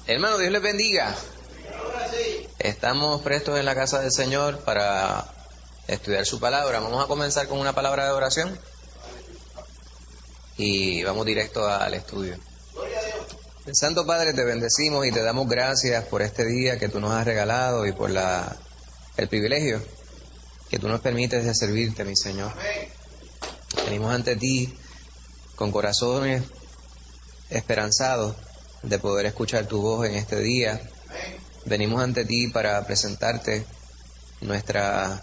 Hermano, Dios les bendiga. Estamos prestos en la casa del Señor para estudiar su palabra. Vamos a comenzar con una palabra de oración y vamos directo al estudio. Santo Padre, te bendecimos y te damos gracias por este día que tú nos has regalado y por el privilegio que tú nos permites de servirte, mi Señor. Venimos ante ti con corazones esperanzados de poder escuchar tu voz en este día. Venimos ante ti para presentarte nuestra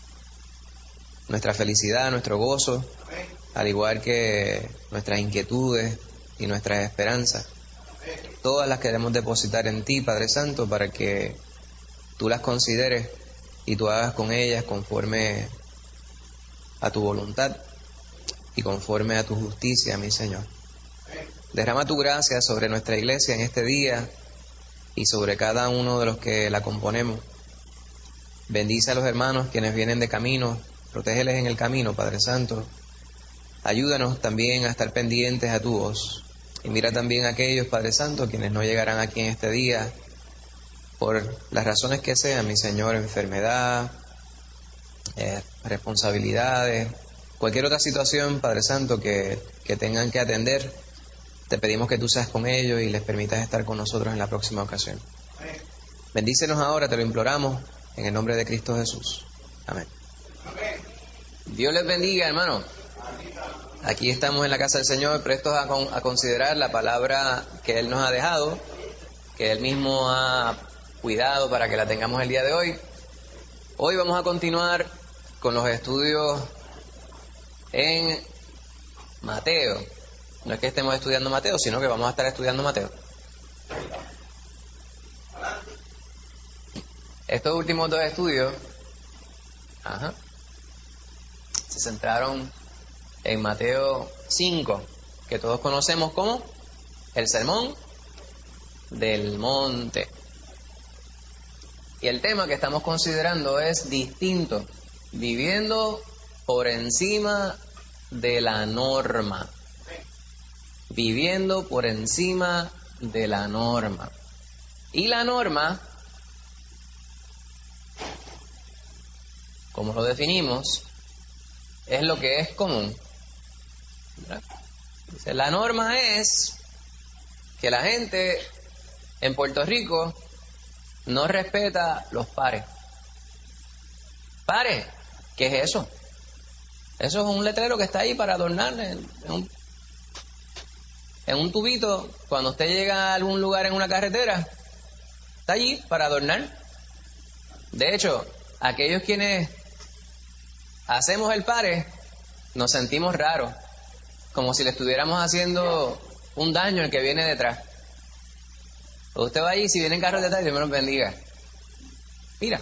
felicidad, nuestro gozo, al igual que nuestras inquietudes y nuestras esperanzas. Todas las queremos depositar en ti, Padre Santo, para que tú las consideres y tú hagas con ellas conforme a tu voluntad y conforme a tu justicia, mi Señor. Derrama tu gracia sobre nuestra iglesia en este día y sobre cada uno de los que la componemos. Bendice a los hermanos quienes vienen de camino, protégeles en el camino, Padre Santo. Ayúdanos también a estar pendientes a tu voz. Y mira también a aquellos, Padre Santo, quienes no llegarán aquí en este día, por las razones que sean, mi Señor, enfermedad, responsabilidades, cualquier otra situación, Padre Santo, que tengan que atender. Te pedimos que tú seas con ellos y les permitas estar con nosotros en la próxima ocasión. Bendícenos ahora, te lo imploramos, en el nombre de Cristo Jesús. Amén. Dios les bendiga, hermano. Aquí estamos en la casa del Señor, prestos a considerar la palabra que Él nos ha dejado, que Él mismo ha cuidado para que la tengamos el día de hoy. Hoy vamos a continuar con los estudios en Mateo. No es que estemos estudiando Mateo, sino que vamos a estar estudiando Mateo. Estos últimos dos estudios se centraron en Mateo 5, que todos conocemos como el Sermón del Monte. Y el tema que estamos considerando es distinto, viviendo por encima de la norma. Viviendo por encima de la norma. Y la norma, como lo definimos, es lo que es común. Dice, la norma es que la gente en Puerto Rico no respeta los pares. ¿Pares? ¿Qué es eso? Eso es un letrero que está ahí para adornar en un tubito. Cuando usted llega a algún lugar en una carretera, está allí para adornar. De hecho, aquellos quienes hacemos el pare, nos sentimos raros, como si le estuviéramos haciendo un daño al que viene detrás. Usted va allí, si vienen carros detrás, Dios me los bendiga. Mira,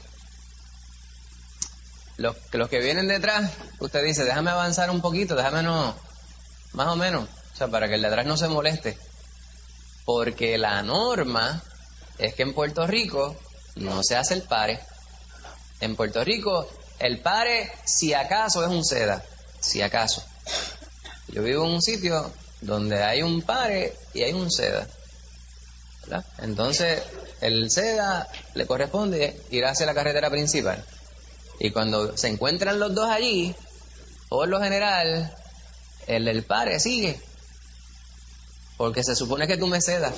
los que vienen detrás, usted dice, déjame avanzar un poquito, déjame más o menos, o sea, para que el de atrás no se moleste. Porque la norma es que en Puerto Rico no se hace el pare. En Puerto Rico, el pare, si acaso, es un seda. Si acaso. Yo vivo en un sitio donde hay un pare y hay un seda, ¿verdad? Entonces, el seda le corresponde ir hacia la carretera principal. Y cuando se encuentran los dos allí, por lo general, el del pare sigue. Porque se supone que tú me cedas.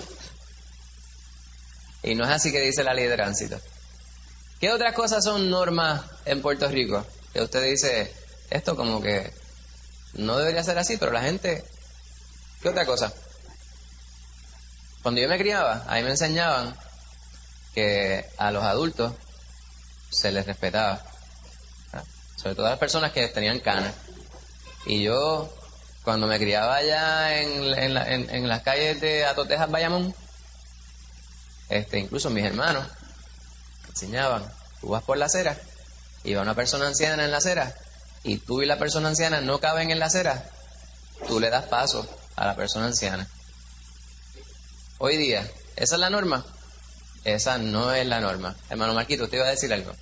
Y no es así que dice la ley de tránsito. ¿Qué otras cosas son normas en Puerto Rico? Que usted dice, esto como que no debería ser así, pero la gente... ¿Qué otra cosa? Cuando yo me criaba, ahí me enseñaban que a los adultos se les respetaba. Sobre todo a las personas que tenían canas. Y yo, cuando me criaba allá en las calles de Atotejas, Bayamón, incluso mis hermanos enseñaban, tú vas por la acera y va una persona anciana en la acera y tú y la persona anciana no caben en la acera, tú le das paso a la persona anciana. Hoy día, ¿esa es la norma? Esa no es la norma. Hermano Marquito, ¿usted iba a decir algo?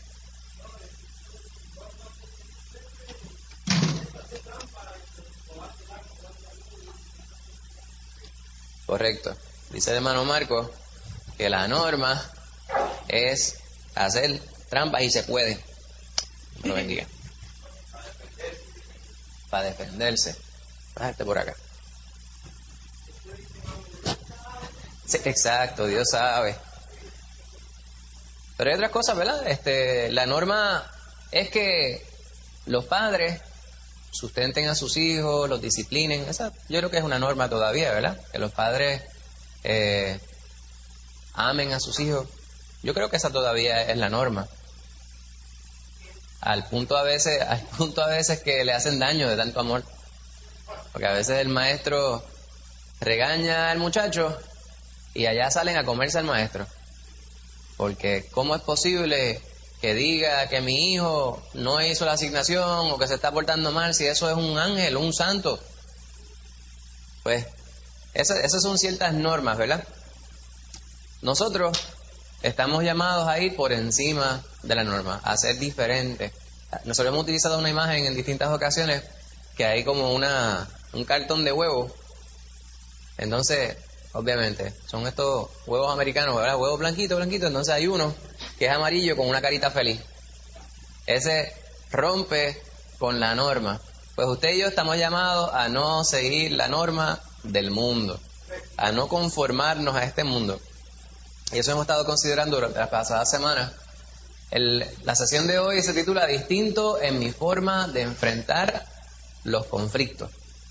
Correcto. Dice el hermano Marco que la norma es hacer trampas y se puede. Lo bendiga. Para defenderse. Bájate por acá. Sí, exacto, Dios sabe. Pero hay otras cosas, ¿verdad? La norma es que los padres sustenten a sus hijos, los disciplinen. Esa yo creo que es una norma todavía, ¿verdad? Que los padres amen a sus hijos. Yo creo que esa todavía es la norma. Al punto a veces que le hacen daño de tanto amor. Porque a veces el maestro regaña al muchacho y allá salen a comerse al maestro. Porque ¿cómo es posible que diga que mi hijo no hizo la asignación o que se está portando mal si eso es un ángel, un santo? Pues esas son ciertas normas, ¿verdad? Nosotros estamos llamados a ir por encima de la norma, a ser diferentes. Nosotros hemos utilizado una imagen en distintas ocasiones que hay como un cartón de huevos. Entonces, obviamente, son estos huevos americanos, ¿verdad? Huevos blanquitos. Entonces hay uno que es amarillo con una carita feliz. Ese rompe con la norma. Pues usted y yo estamos llamados a no seguir la norma del mundo, a no conformarnos a este mundo. Y eso hemos estado considerando durante las pasadas semanas. La sesión de hoy se titula Distinto en mi forma de enfrentar los conflictos.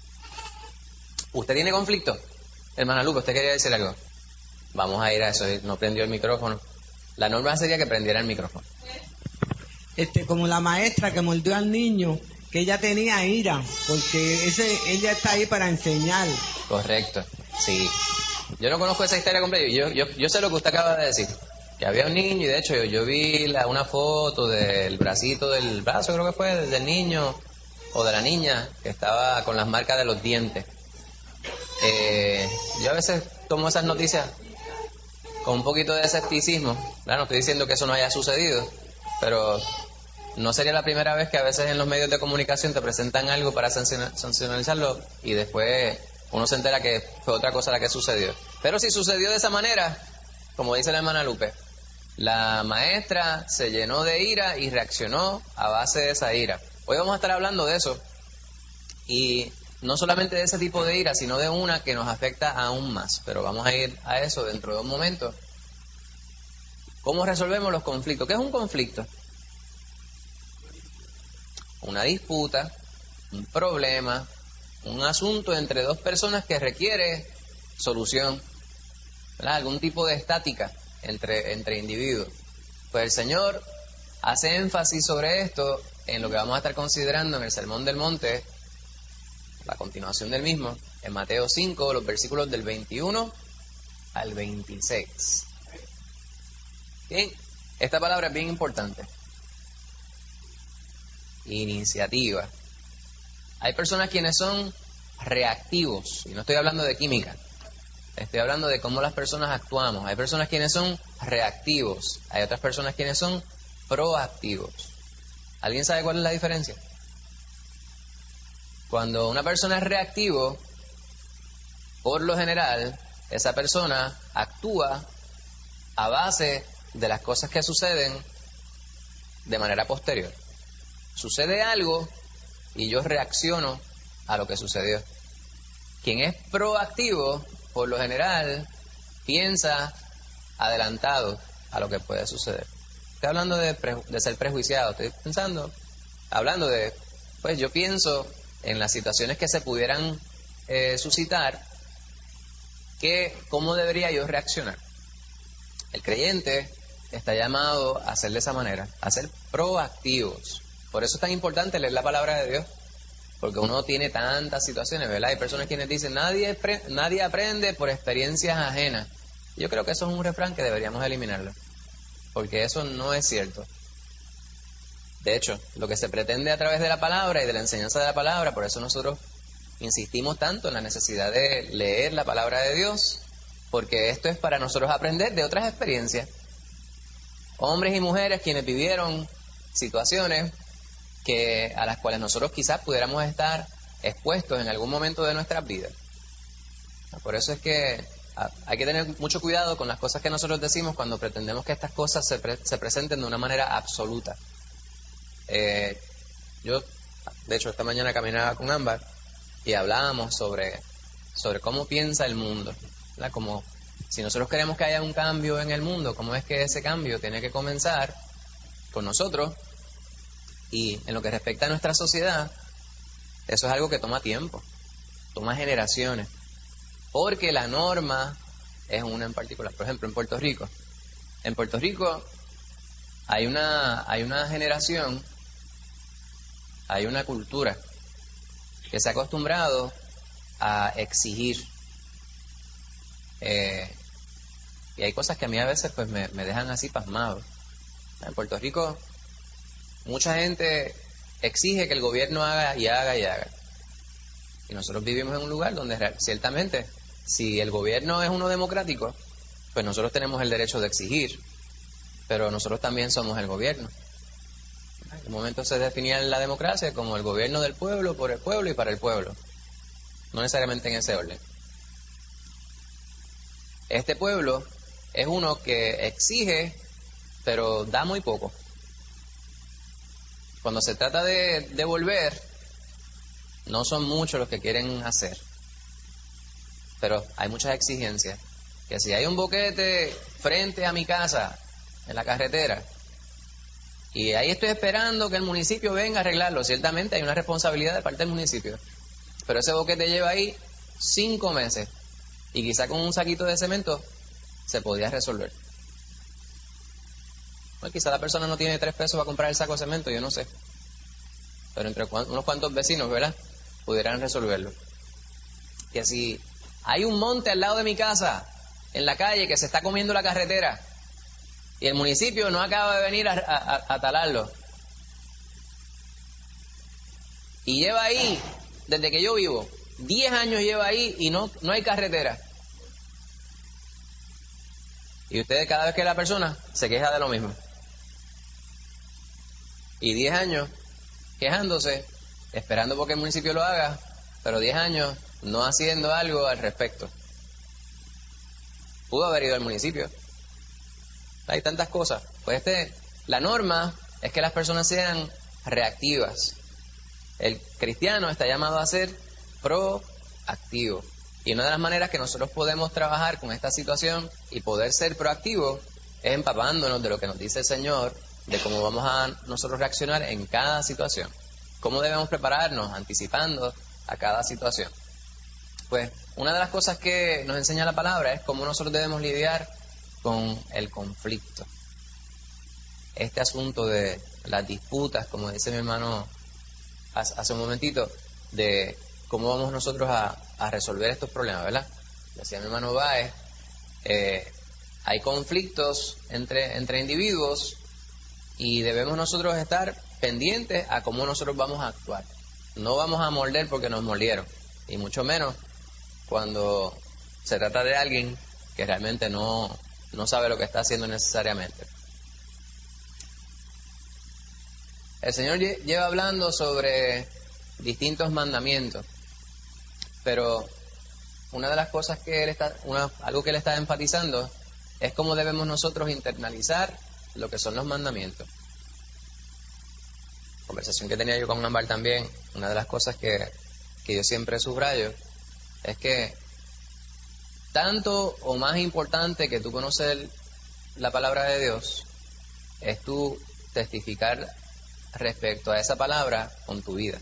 ¿Usted tiene conflicto? Hermana Lupe, ¿usted quería decir algo? Vamos a ir a eso, no prendió el micrófono. La norma sería que prendiera el micrófono. Como la maestra que mordió al niño, que ella tenía ira, porque ella está ahí para enseñar. Correcto, sí. Yo no conozco esa historia completa. Yo sé lo que usted acaba de decir. Que había un niño y de hecho yo vi una foto del brazo creo que fue, del niño o de la niña que estaba con las marcas de los dientes. Yo a veces tomo esas noticias con un poquito de escepticismo. Claro, no estoy diciendo que eso no haya sucedido, pero no sería la primera vez que a veces en los medios de comunicación te presentan algo para sancionalizarlo y después uno se entera que fue otra cosa la que sucedió. Pero si sucedió de esa manera, como dice la hermana Lupe, la maestra se llenó de ira y reaccionó a base de esa ira. Hoy vamos a estar hablando de eso. Y no solamente de ese tipo de ira, sino de una que nos afecta aún más. Pero vamos a ir a eso dentro de un momento. ¿Cómo resolvemos los conflictos? ¿Qué es un conflicto? Una disputa, un problema, un asunto entre dos personas que requiere solución, ¿verdad? Algún tipo de estática entre individuos. Pues el Señor hace énfasis sobre esto en lo que vamos a estar considerando en el Sermón del Monte, la continuación del mismo, en Mateo 5, los versículos del 21 al 26. Bien, esta palabra es bien importante. Iniciativa. Hay personas quienes son reactivos, y no estoy hablando de química, estoy hablando de cómo las personas actuamos. Hay personas quienes son reactivos, hay otras personas quienes son proactivos. ¿Alguien sabe cuál es la diferencia? Cuando una persona es reactivo, por lo general, esa persona actúa a base de las cosas que suceden de manera posterior. Sucede algo y yo reacciono a lo que sucedió. Quien es proactivo, por lo general, piensa adelantado a lo que puede suceder. Estoy hablando de ser prejuiciado, estoy hablando de, pues yo pienso en las situaciones que se pudieran suscitar, cómo debería yo reaccionar. El creyente está llamado a ser de esa manera, a ser proactivos. Por eso es tan importante leer la palabra de Dios, porque uno tiene tantas situaciones, ¿verdad? Hay personas quienes dicen, nadie aprende por experiencias ajenas. Yo creo que eso es un refrán que deberíamos eliminarlo, porque eso no es cierto. De hecho, lo que se pretende a través de la palabra y de la enseñanza de la palabra, por eso nosotros insistimos tanto en la necesidad de leer la palabra de Dios, porque esto es para nosotros aprender de otras experiencias. Hombres y mujeres quienes vivieron situaciones a las cuales nosotros quizás pudiéramos estar expuestos en algún momento de nuestras vidas. Por eso es que hay que tener mucho cuidado con las cosas que nosotros decimos cuando pretendemos que estas cosas se presenten de una manera absoluta. Yo, de hecho, esta mañana caminaba con Ámbar y hablábamos sobre cómo piensa el mundo, ¿verdad? Como si nosotros queremos que haya un cambio en el mundo, cómo es que ese cambio tiene que comenzar con nosotros. Y en lo que respecta a nuestra sociedad, eso es algo que toma tiempo, toma generaciones, porque la norma es una en particular. Por ejemplo, en Puerto Rico hay una generación, hay una cultura que se ha acostumbrado a exigir, y hay cosas que a mí a veces pues me dejan así pasmado. En Puerto Rico mucha gente exige que el gobierno haga y haga y haga, y nosotros vivimos en un lugar donde ciertamente, si el gobierno es uno democrático, pues nosotros tenemos el derecho de exigir, pero nosotros también somos el gobierno. En un momento se definía la democracia como el gobierno del pueblo, por el pueblo y para el pueblo, no necesariamente en ese orden. Este pueblo es uno que exige, pero da muy poco. Cuando se trata de devolver, no son muchos los que quieren hacer, pero hay muchas exigencias. Que si hay un boquete frente a mi casa, en la carretera, y ahí estoy esperando que el municipio venga a arreglarlo, ciertamente hay una responsabilidad de parte del municipio, pero ese boquete lleva ahí 5 meses, y quizá con un saquito de cemento se podía resolver. Bueno, quizá la persona no tiene 3 pesos para comprar el saco de cemento, yo no sé, pero entre unos cuantos vecinos, ¿verdad?, pudieran resolverlo. Que si hay un monte al lado de mi casa, en la calle, que se está comiendo la carretera, y el municipio no acaba de venir a talarlo, y lleva ahí, desde que yo vivo, 10 años lleva ahí y no hay carretera, y ustedes, cada vez que la persona se queja de lo mismo, y 10 años quejándose, esperando porque el municipio lo haga, pero 10 años no haciendo algo al respecto. Pudo haber ido al municipio. Hay tantas cosas. Pues la norma es que las personas sean reactivas. El cristiano está llamado a ser proactivo. Y una de las maneras que nosotros podemos trabajar con esta situación y poder ser proactivos es empapándonos de lo que nos dice el Señor, de cómo vamos a nosotros reaccionar en cada situación. Cómo debemos prepararnos, anticipando a cada situación. Pues una de las cosas que nos enseña la palabra es cómo nosotros debemos lidiar con el conflicto. Este asunto de las disputas, como dice mi hermano hace un momentito, de cómo vamos nosotros a resolver estos problemas, ¿verdad? Decía mi hermano Báez, hay conflictos entre individuos y debemos nosotros estar pendientes a cómo nosotros vamos a actuar. No vamos a morder porque nos mordieron, y mucho menos cuando se trata de alguien que realmente no sabe lo que está haciendo necesariamente. El Señor lleva hablando sobre distintos mandamientos, pero una de las cosas que algo que Él está enfatizando es cómo debemos nosotros internalizar lo que son los mandamientos. Conversación que tenía yo con Ámbar también, una de las cosas que yo siempre subrayo es que tanto o más importante que tú conocer la palabra de Dios es tú testificar respecto a esa palabra con tu vida.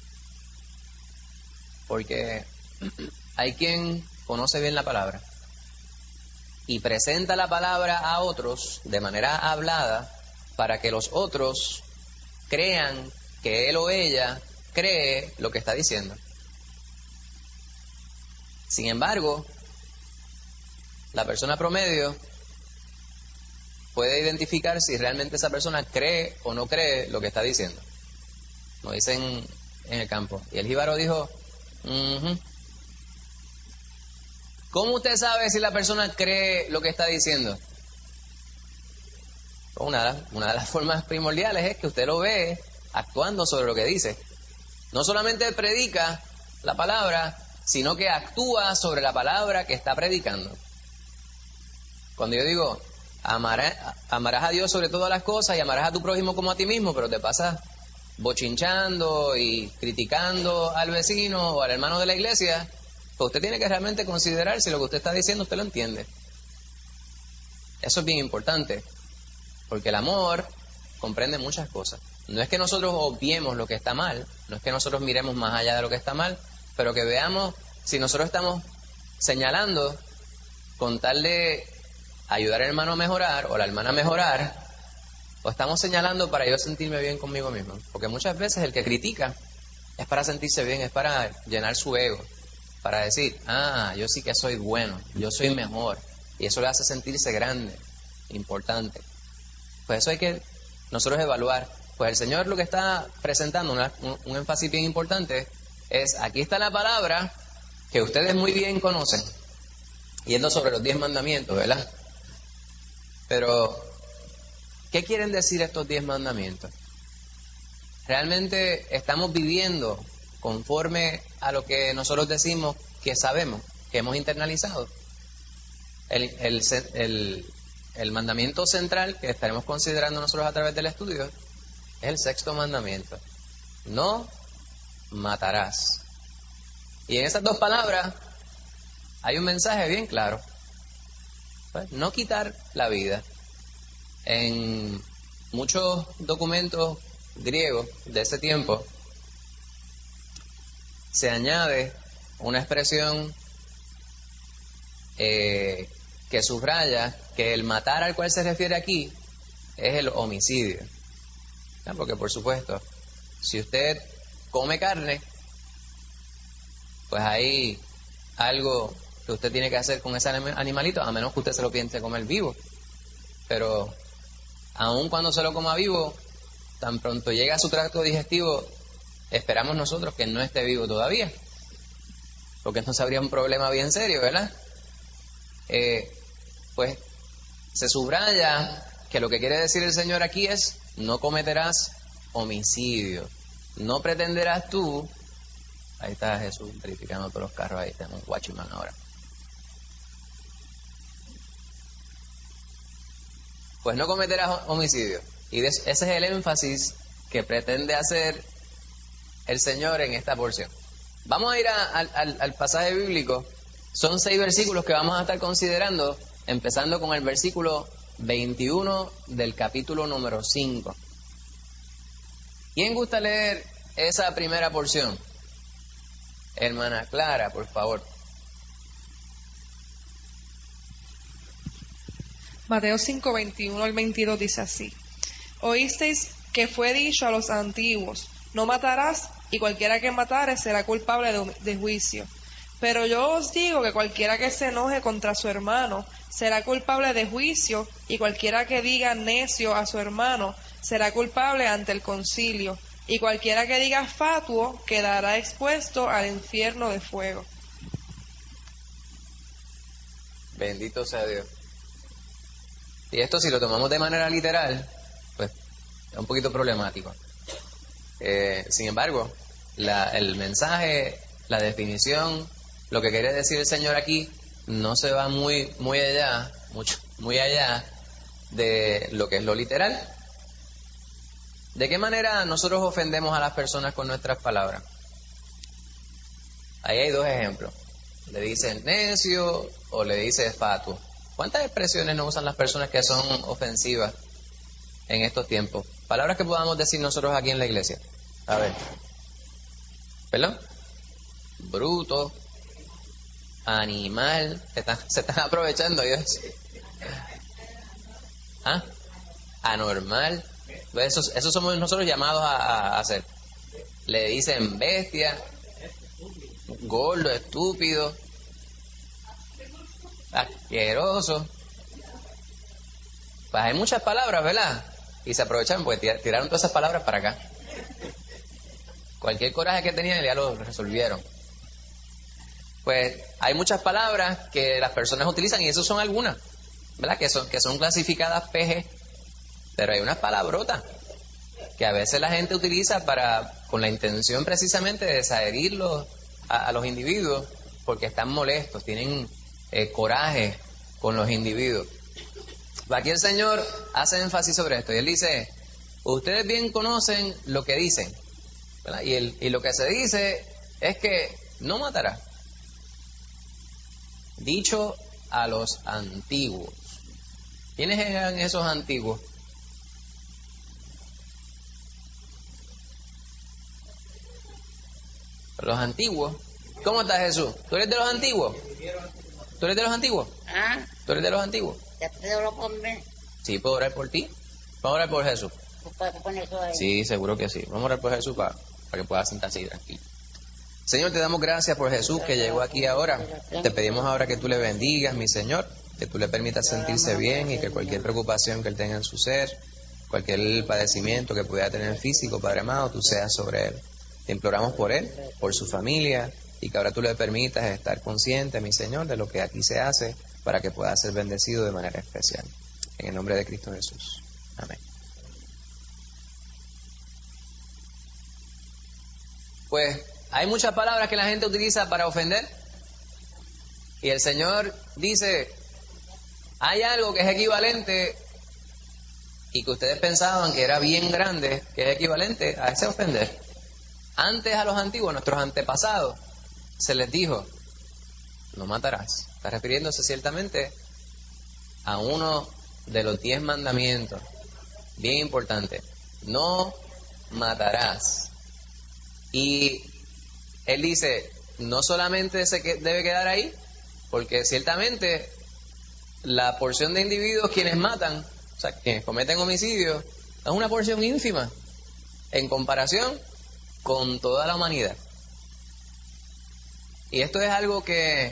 Porque hay quien conoce bien la palabra y presenta la palabra a otros de manera hablada para que los otros crean que él o ella cree lo que está diciendo. Sin embargo, la persona promedio puede identificar si realmente esa persona cree o no cree lo que está diciendo. Nos dicen en el campo. Y el jíbaro dijo, ¿cómo usted sabe si la persona cree lo que está diciendo? Una de las formas primordiales es que usted lo ve actuando sobre lo que dice. No solamente predica la palabra, sino que actúa sobre la palabra que está predicando. Cuando yo digo, amarás a Dios sobre todas las cosas y amarás a tu prójimo como a ti mismo, pero te pasas bochinchando y criticando al vecino o al hermano de la iglesia, pues usted tiene que realmente considerar si lo que usted está diciendo usted lo entiende. Eso es bien importante, porque el amor comprende muchas cosas. No es que nosotros obviemos lo que está mal, no es que nosotros miremos más allá de lo que está mal, pero que veamos si nosotros estamos señalando con tal de ayudar al hermano a mejorar o la hermana a mejorar, o estamos señalando para yo sentirme bien conmigo mismo. Porque muchas veces el que critica es para sentirse bien, es para llenar su ego, para decir, yo sí que soy bueno, yo soy mejor, y eso le hace sentirse grande, importante. Pues eso hay que nosotros evaluar. Pues el Señor lo que está presentando, un énfasis bien importante, es, aquí está la palabra que ustedes muy bien conocen, yendo sobre los 10 mandamientos, ¿verdad? Pero, ¿qué quieren decir estos 10 mandamientos? ¿Realmente estamos viviendo conforme a lo que nosotros decimos que sabemos, que hemos internalizado? El mandamiento central que estaremos considerando nosotros a través del estudio es el 6º mandamiento. No matarás. Y en esas 2 palabras hay un mensaje bien claro. Pues, no quitar la vida. En muchos documentos griegos de ese tiempo se añade una expresión que subraya que el matar al cual se refiere aquí es el homicidio. Porque por supuesto, si usted come carne, pues hay algo que usted tiene que hacer con ese animalito, a menos que usted se lo piense comer vivo. Pero aun cuando se lo coma vivo, tan pronto llega a su tracto digestivo, esperamos nosotros que no esté vivo todavía, porque entonces habría un problema bien serio, ¿verdad? Pues se subraya que lo que quiere decir el Señor aquí es: no cometerás homicidio, no pretenderás tú. Ahí está Jesús verificando todos los carros, ahí tenemos un watchman ahora. Pues no cometerás homicidio. Y ese es el énfasis que pretende hacer el Señor en esta porción. Vamos a ir al pasaje bíblico. Son 6 versículos que vamos a estar considerando, empezando con el versículo 21 del capítulo número 5. ¿Quién gusta leer esa primera porción? Hermana Clara, por favor. Mateo 5, 21 al 22 dice así: Oísteis que fue dicho a los antiguos, no matarás, y cualquiera que matare será culpable de juicio. Pero yo os digo que cualquiera que se enoje contra su hermano será culpable de juicio, y cualquiera que diga necio a su hermano será culpable ante el concilio, y cualquiera que diga fatuo quedará expuesto al infierno de fuego. Bendito sea Dios. Y esto, si lo tomamos de manera literal, pues es un poquito problemático. Sin embargo, el mensaje, la definición, lo que quiere decir el Señor aquí, no se va muy allá de lo que es lo literal. ¿De qué manera nosotros ofendemos a las personas con nuestras palabras? Ahí hay 2 ejemplos. Le dicen necio o le dices fatuo. ¿Cuántas expresiones no usan las personas que son ofensivas en estos tiempos? Palabras que podamos decir nosotros aquí en la iglesia. A ver. ¿Perdón? Bruto. Animal. Se están aprovechando ellos. Anormal. Eso somos nosotros llamados a hacer. Le dicen bestia, gordo, estúpido, asqueroso. Pues hay muchas palabras, ¿verdad? Y se aprovechan porque tiraron todas esas palabras para acá. Cualquier coraje que tenían ya lo resolvieron. Pues hay muchas palabras que las personas utilizan, y esas son algunas, ¿verdad? Que son clasificadas PG. Pero hay unas palabrotas que a veces la gente utiliza con la intención precisamente de desherirlos a los individuos, porque están molestos, tienen coraje con los individuos. Aquí el Señor hace énfasis sobre esto y Él dice, ustedes bien conocen lo que dicen, ¿verdad? Y lo que se dice es que no matará. Dicho a los antiguos. ¿Quiénes eran esos antiguos? Los antiguos. ¿Cómo está Jesús? ¿Tú eres de los antiguos? ¿Tú eres de los antiguos? ¿Ah? ¿Tú eres de los antiguos? ¿Ya te lo ponme? Sí, ¿puedo orar por ti? Vamos a orar por Jesús. ¿Puedes poner eso ahí? Sí, seguro que sí. Vamos a orar por Jesús para que pueda sentarse ahí tranquilo. Señor, te damos gracias por Jesús que llegó aquí ahora. Te pedimos ahora que tú le bendigas, mi Señor, que tú le permitas sentirse bien y que cualquier preocupación que él tenga en su ser, cualquier padecimiento que pudiera tener físico, Padre amado, tú seas sobre él. Te imploramos por él, por su familia, y que ahora tú le permitas estar consciente, mi Señor, de lo que aquí se hace para que pueda ser bendecido de manera especial. En el nombre de Cristo Jesús. Amén. Pues hay muchas palabras que la gente utiliza para ofender, y el Señor dice, hay algo que es equivalente y que ustedes pensaban que era bien grande, que es equivalente a ese ofender. Antes a los antiguos, nuestros antepasados, se les dijo, no matarás. Está refiriéndose ciertamente a uno de los 10 mandamientos, bien importante, no matarás. Y él dice, no solamente debe quedar ahí, porque ciertamente la porción de individuos quienes matan, o sea, quienes cometen homicidio, es una porción ínfima en comparación con toda la humanidad. Y esto es algo que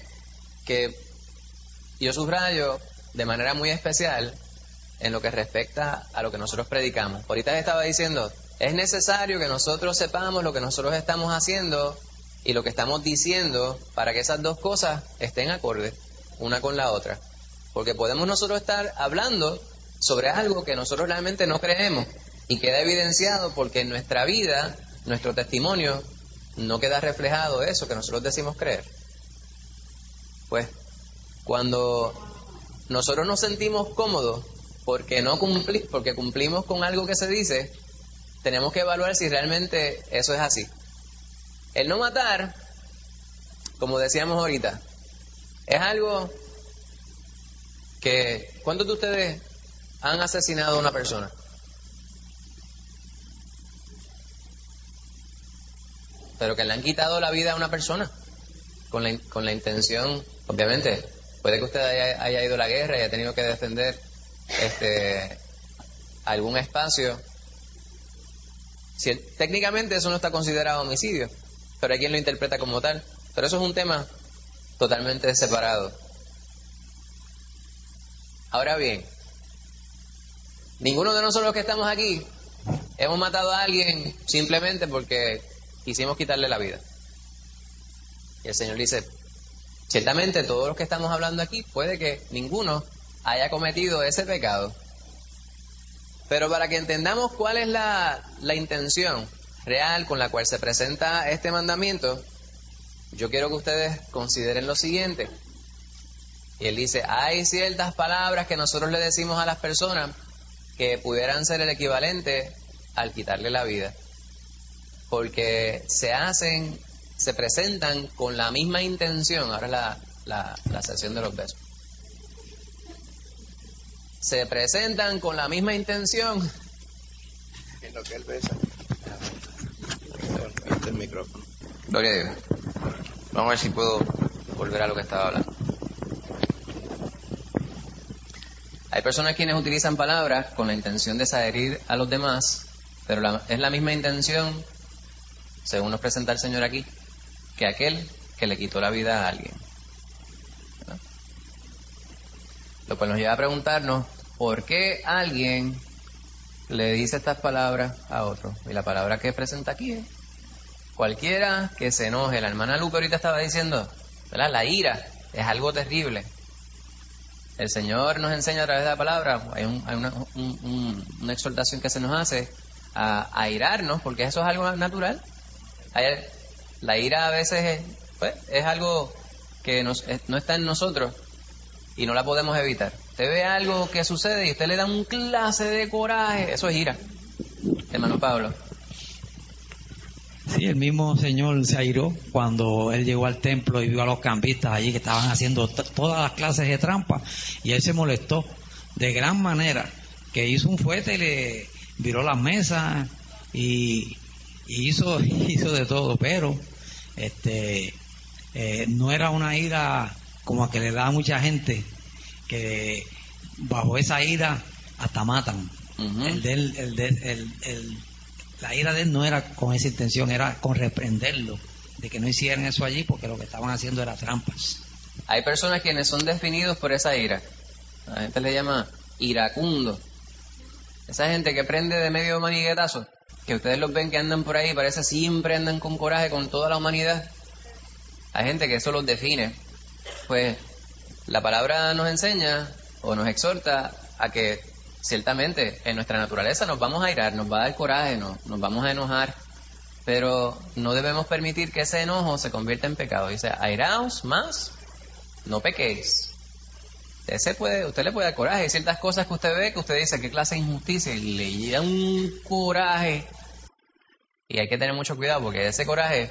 yo subrayo de manera muy especial en lo que respecta a lo que nosotros predicamos. Ahorita estaba diciendo, es necesario que nosotros sepamos lo que nosotros estamos haciendo y lo que estamos diciendo para que esas dos cosas estén acordes una con la otra. Porque podemos nosotros estar hablando sobre algo que nosotros realmente no creemos y queda evidenciado porque en nuestra vida, nuestro testimonio, no queda reflejado eso que nosotros decimos creer. Pues cuando nosotros nos sentimos cómodos porque cumplimos con algo que se dice, tenemos que evaluar si realmente eso es así. El no matar, como decíamos ahorita, es algo que... ¿Cuántos de ustedes han asesinado a una persona? Pero que le han quitado la vida a una persona con la intención, obviamente, puede que usted haya ido a la guerra y haya tenido que defender algún espacio. Técnicamente eso no está considerado homicidio, pero hay quien lo interpreta como tal. Pero eso es un tema totalmente separado. Ahora bien, ninguno de nosotros que estamos aquí hemos matado a alguien simplemente porque quisimos quitarle la vida. Y el Señor dice, ciertamente todos los que estamos hablando aquí, puede que ninguno haya cometido ese pecado. Pero para que entendamos cuál es la intención real con la cual se presenta este mandamiento, yo quiero que ustedes consideren lo siguiente. Y él dice, hay ciertas palabras que nosotros le decimos a las personas que pudieran ser el equivalente al quitarle la vida. Porque se presentan con la misma intención. Ahora es la sesión de los besos. Se presentan con la misma intención. En lo que él besa. Este el micrófono. Gloria a Dios. Vamos a ver si puedo volver a lo que estaba hablando. Hay personas quienes utilizan palabras con la intención de herir a los demás, pero es la misma intención, según nos presenta el Señor aquí, que aquel que le quitó la vida a alguien. ¿Verdad? Lo cual nos lleva a preguntarnos, ¿por qué alguien le dice estas palabras a otro? Y la palabra que presenta aquí es, cualquiera que se enoje. La hermana Lupe ahorita estaba diciendo, ¿verdad? La ira es algo terrible. El Señor nos enseña a través de la palabra, hay una exhortación que se nos hace a airarnos, porque eso es algo natural. La ira a veces es algo que no está en nosotros y no la podemos evitar. Usted ve algo que sucede y usted le da un clase de coraje. Eso es ira, hermano Pablo. Sí, el mismo Señor se airó cuando él llegó al templo y vio a los cambistas allí que estaban haciendo todas las clases de trampa, y él se molestó de gran manera, que hizo un fuete y le viró las mesas y hizo de todo, pero no era una ira como a que le da a mucha gente, que bajo esa ira hasta matan. La ira de él no era con esa intención, era con reprenderlo, de que no hicieran eso allí, porque lo que estaban haciendo era trampas. Hay personas quienes son definidos por esa ira. La gente le llama iracundo. Esa gente que prende de medio maniguetazo, que ustedes los ven que andan por ahí, parece siempre andan con coraje con toda la humanidad. Hay gente que eso los define. Pues la palabra nos enseña o nos exhorta a que ciertamente en nuestra naturaleza nos vamos a irar, nos va a dar coraje, nos vamos a enojar, pero no debemos permitir que ese enojo se convierta en pecado. Dice, airaos más, no pequéis. Usted le puede dar coraje. Hay ciertas cosas que usted ve que usted dice, qué clase de injusticia, y le da un coraje, y hay que tener mucho cuidado porque ese coraje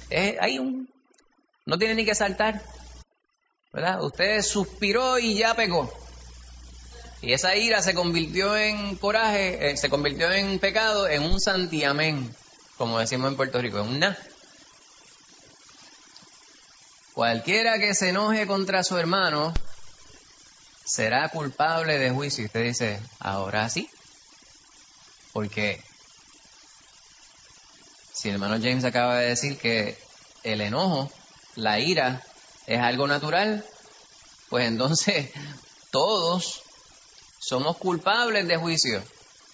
no tiene ni que saltar, ¿verdad? Usted suspiró y ya pecó. Y esa ira se convirtió en coraje, se convirtió en pecado, en un santiamén, como decimos en Puerto Rico, en un na. Cualquiera que se enoje contra su hermano será culpable de juicio. Y usted dice, ahora sí. Porque si el hermano James acaba de decir que el enojo, la ira, es algo natural, pues entonces todos somos culpables de juicio.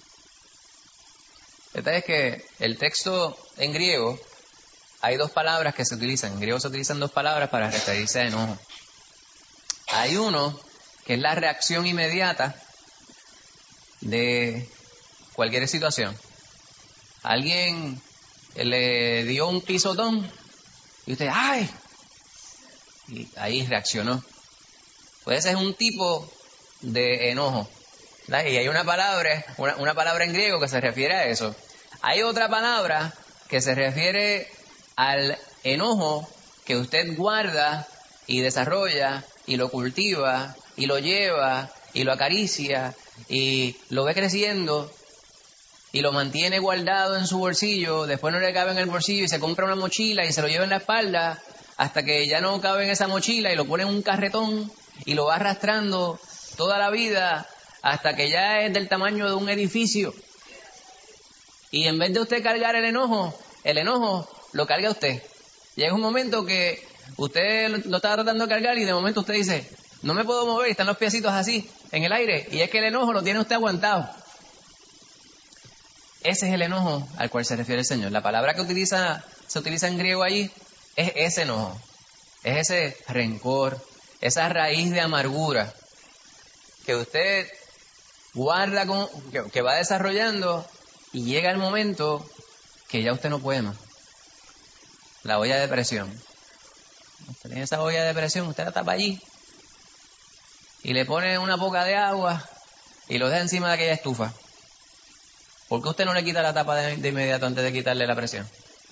Esta es que el texto en griego, hay dos palabras que se utilizan. En griego se utilizan dos palabras para referirse a enojo. Hay uno que es la reacción inmediata de cualquier situación. Alguien le dio un pisotón y usted, ¡ay! Y ahí reaccionó. Pues ese es un tipo de enojo. Y hay una palabra en griego que se refiere a eso. Hay otra palabra que se refiere al enojo que usted guarda y desarrolla y lo cultiva y lo lleva y lo acaricia y lo ve creciendo y lo mantiene guardado en su bolsillo. Después no le cabe en el bolsillo y se compra una mochila y se lo lleva en la espalda hasta que ya no cabe en esa mochila y lo pone en un carretón y lo va arrastrando toda la vida hasta que ya es del tamaño de un edificio. Y en vez de usted cargar el enojo lo carga usted. Llega un momento que usted lo está tratando de cargar y de momento usted dice, no me puedo mover, y están los piecitos así en el aire, y es que el enojo lo tiene usted aguantado. Ese es el enojo al cual se refiere el Señor. La palabra que se utiliza en griego allí es ese enojo, es ese rencor, esa raíz de amargura que usted guarda, que va desarrollando, y llega el momento que ya usted no puede más. La olla de presión. Usted tiene esa olla de presión, usted la tapa allí y le pone una poca de agua y lo deja encima de aquella estufa. ¿Por qué usted no le quita la tapa de inmediato antes de quitarle la presión?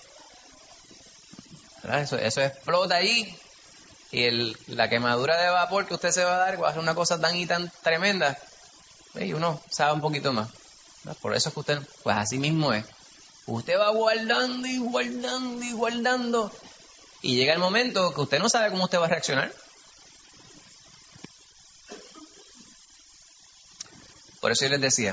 ¿Verdad? Eso explota allí y la quemadura de vapor que usted se va a dar va a ser una cosa tan y tan tremenda, y uno sabe un poquito más. Por eso es que usted, pues así mismo es. Usted va guardando y guardando y guardando, y llega el momento que usted no sabe cómo usted va a reaccionar. Por eso yo les decía,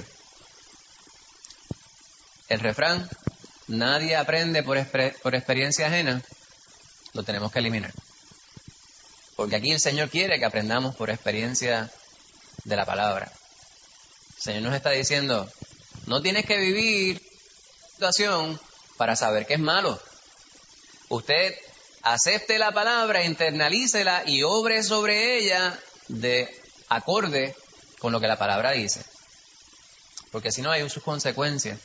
el refrán, nadie aprende por experiencia ajena, lo tenemos que eliminar. Porque aquí el Señor quiere que aprendamos por experiencia de la palabra. El Señor nos está diciendo, no tienes que vivir situación para saber que es malo. Usted acepte la palabra, internalícela y obre sobre ella de acorde con lo que la palabra dice. Porque si no hay sus consecuencias.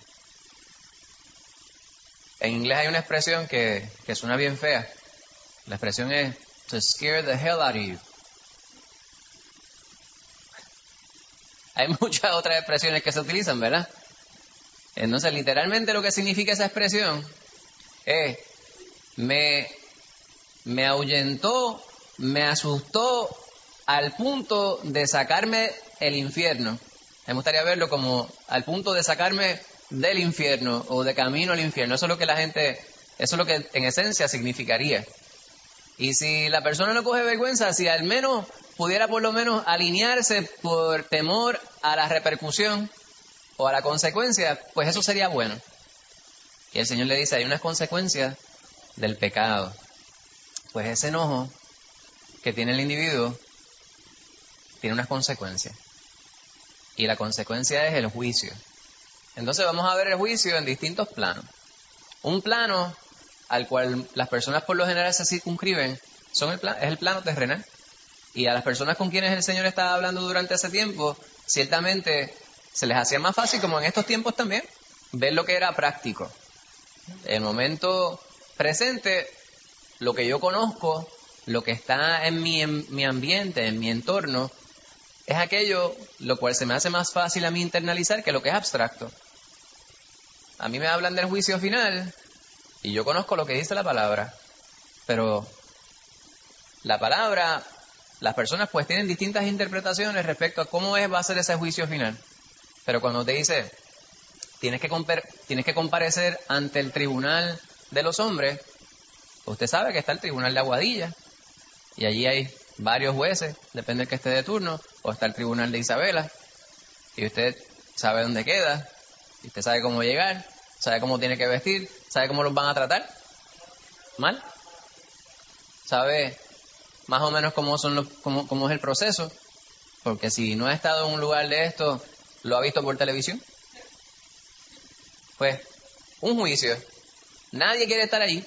En inglés hay una expresión que suena bien fea. La expresión es to scare the hell out of you. Hay muchas otras expresiones que se utilizan, ¿verdad? Entonces, literalmente lo que significa esa expresión es me ahuyentó, me asustó al punto de sacarme el infierno. Me gustaría verlo como al punto de sacarme del infierno o de camino al infierno. Eso es lo que en esencia significaría. Y si la persona no coge vergüenza, si al menos pudiera por lo menos alinearse por temor a la repercusión o a la consecuencia, pues eso sería bueno. Y el Señor le dice, hay unas consecuencias del pecado. Pues ese enojo que tiene el individuo tiene unas consecuencias. Y la consecuencia es el juicio. Entonces vamos a ver el juicio en distintos planos. Un plano al cual las personas por lo general se circunscriben es el plano terrenal. Y a las personas con quienes el Señor estaba hablando durante ese tiempo, ciertamente se les hacía más fácil, como en estos tiempos también, ver lo que era práctico. El momento presente, lo que yo conozco, lo que está en mi ambiente, en mi entorno, es aquello lo cual se me hace más fácil a mí internalizar que lo que es abstracto. A mí me hablan del juicio final y yo conozco lo que dice la palabra, pero la palabra, las personas pues tienen distintas interpretaciones respecto a cómo va a ser ese juicio final. Pero cuando te dice, tienes que comparecer ante el tribunal de los hombres, usted sabe que está el tribunal de Aguadilla y allí hay varios jueces, depende del que esté de turno, o está el tribunal de Isabela y usted sabe dónde queda, y usted sabe cómo llegar, sabe cómo tiene que vestir, sabe cómo los van a tratar, mal, sabe más o menos cómo es el proceso, porque si no ha estado en un lugar de esto, lo ha visto por televisión. Pues, un juicio, nadie quiere estar allí.